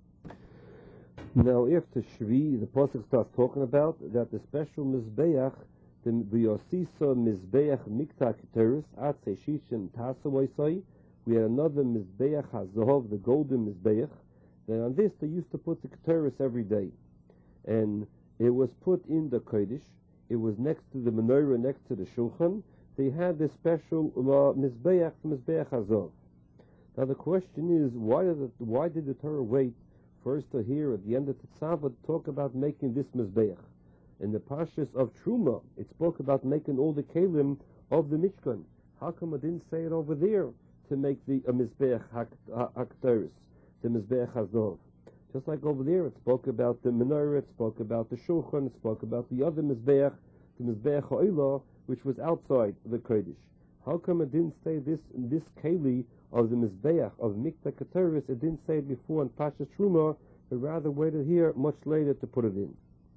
Now, after Shvi, the Pasuk starts talking about that the special Mizbeach, the V'yosisa Mizbeach Mikta Keteris, Atse Shishim Tasawaisai, we had another Mizbeach HaZohov, the golden Mizbeach. Then on this, they used to put the Keteris every day. And it was put in the Kodesh. It was next to the menorah, next to the Shulchan. They had this special Mizbeach HaZohov. Now the question is, why did the Torah wait first to hear at the end of Tetzaveh to talk about making this Mizbeach? In the Parshas of Truma, it spoke about making all the Kelim of the Mishkan. How come it didn't say it over there to make the Mizbeach HaKteris, the Mizbeach HaZohov? Just like over there, it spoke about the menorah, it spoke about the Shulchan, it spoke about the other Mizbeach, the Mizbeach HaOlah, which was outside the Kodesh. How come it didn't say this Keli of the Mizbeach of Mikta Keteris? It didn't say it before in Parshas Truma, but rather waited here much later to put it in.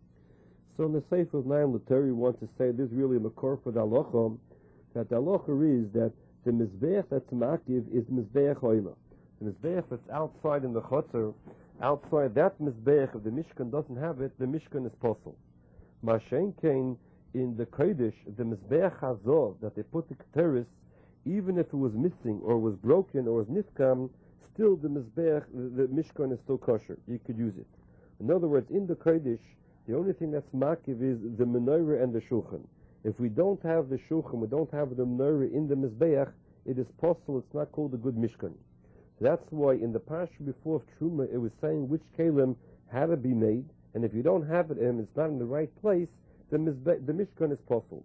So in the Sefer of Naim Lateri wants to say this is really a makor for the halacha, that the halacha is that the Mizbeach that's Makiv is Mizbeach HaOlah. The Mizbeach that's outside in the Chotzer, outside that Mizbeach, if the Mishkan doesn't have it, the Mishkan is possible. Mashen came in the Kodesh, the Mizbeach HaZohov, that they put the Keteris, even if it was missing or was broken or was nifkam, still the Mizbeach, the Mishkan is still kosher. You could use it. In other words, in the Kodesh, the only thing that's makiv is the menorah and the Shulchan. If we don't have the Shulchan, we don't have the menorah in the Mizbeach, it is possible it's not called a good Mishkan. That's why in the Parsha before of Truma, it was saying which Kelim had to be made, and if you don't have it and it's not in the right place, the Mishkan is possible.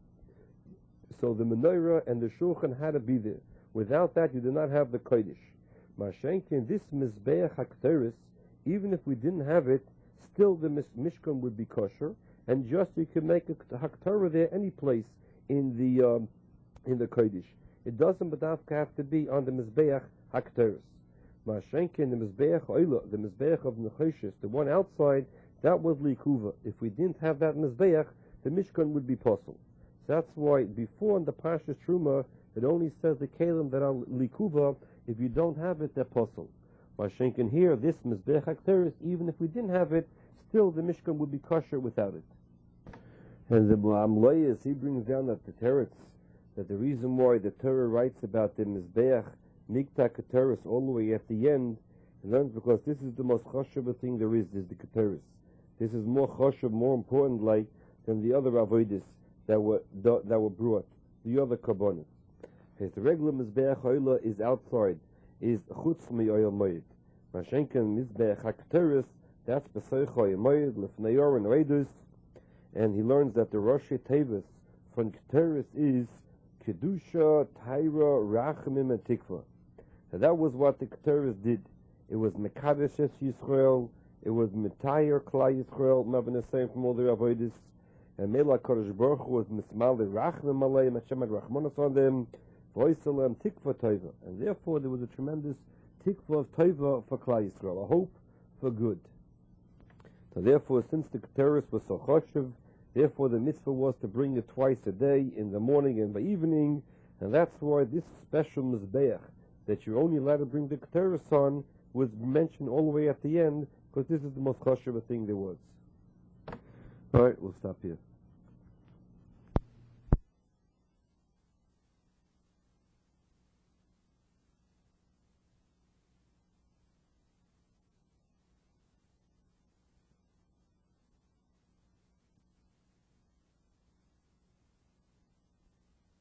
So the menorah and the Shulchan had to be there. Without that, you do not have the Kodesh. Mashenkin, this Mizbeach HaKteris, even if we didn't have it, still the Mishkan would be kosher, and just you can make a Haktorah there any place in the Kodesh. It doesn't have to be on the Mizbeach HaKteris. Mashenkin, the Mizbeach HaOlah, the Mizbeach of Nechoshes, the one outside, that was Likuva. If we didn't have that Mizbeach, the Mishkan would be possible. So that's why before in the Parshas Truma, it only says the Kelim that are Likuva. If you don't have it, they're possible. Mashenkin here, this Mizbeach HaKteris, even if we didn't have it, still the Mishkan would be kosher without it. And the Mu'amlayas, he brings down that the Teretz, that the reason why the Torah writes about the Mizbeach Mikta Keteris all the way at the end, he learns because this is the most choshev thing there is the Keteris. This is more choshev, more important like than the other avodas that were brought, the other karbonos. The regular Mizbeach HaOlah is outside, is chutz mi'oyel moed. Mashenken Mizbeach HaKteris, that's b'soich oyel moed, lefnei or and reidus, and he learns that the Rosh Tevis from Keteris is Kedusha, Taira, Rachamim, and Tikva. So that was what the Keteris did. It was Mekadesh Yisrael, it was Metayer Klal Yisrael, Mavin Hashem from all the avodas, and Mela Kodesh Baruch Hu was Mismal Rachamim Aleim, Hashem had Rachmanos on them, Voisalem Tikva Tova, and therefore there was a tremendous Tikva of Tova for Klal Yisrael, a hope for good. So therefore, since the Keteris was so choshev, therefore the mitzvah was to bring it twice a day, in the morning and by evening, and that's why this special Mizbeach, that you're only allowed to bring the Keteris on, was mentioned all the way at the end, because this is the most choshev thing there was. Alright, we'll stop here.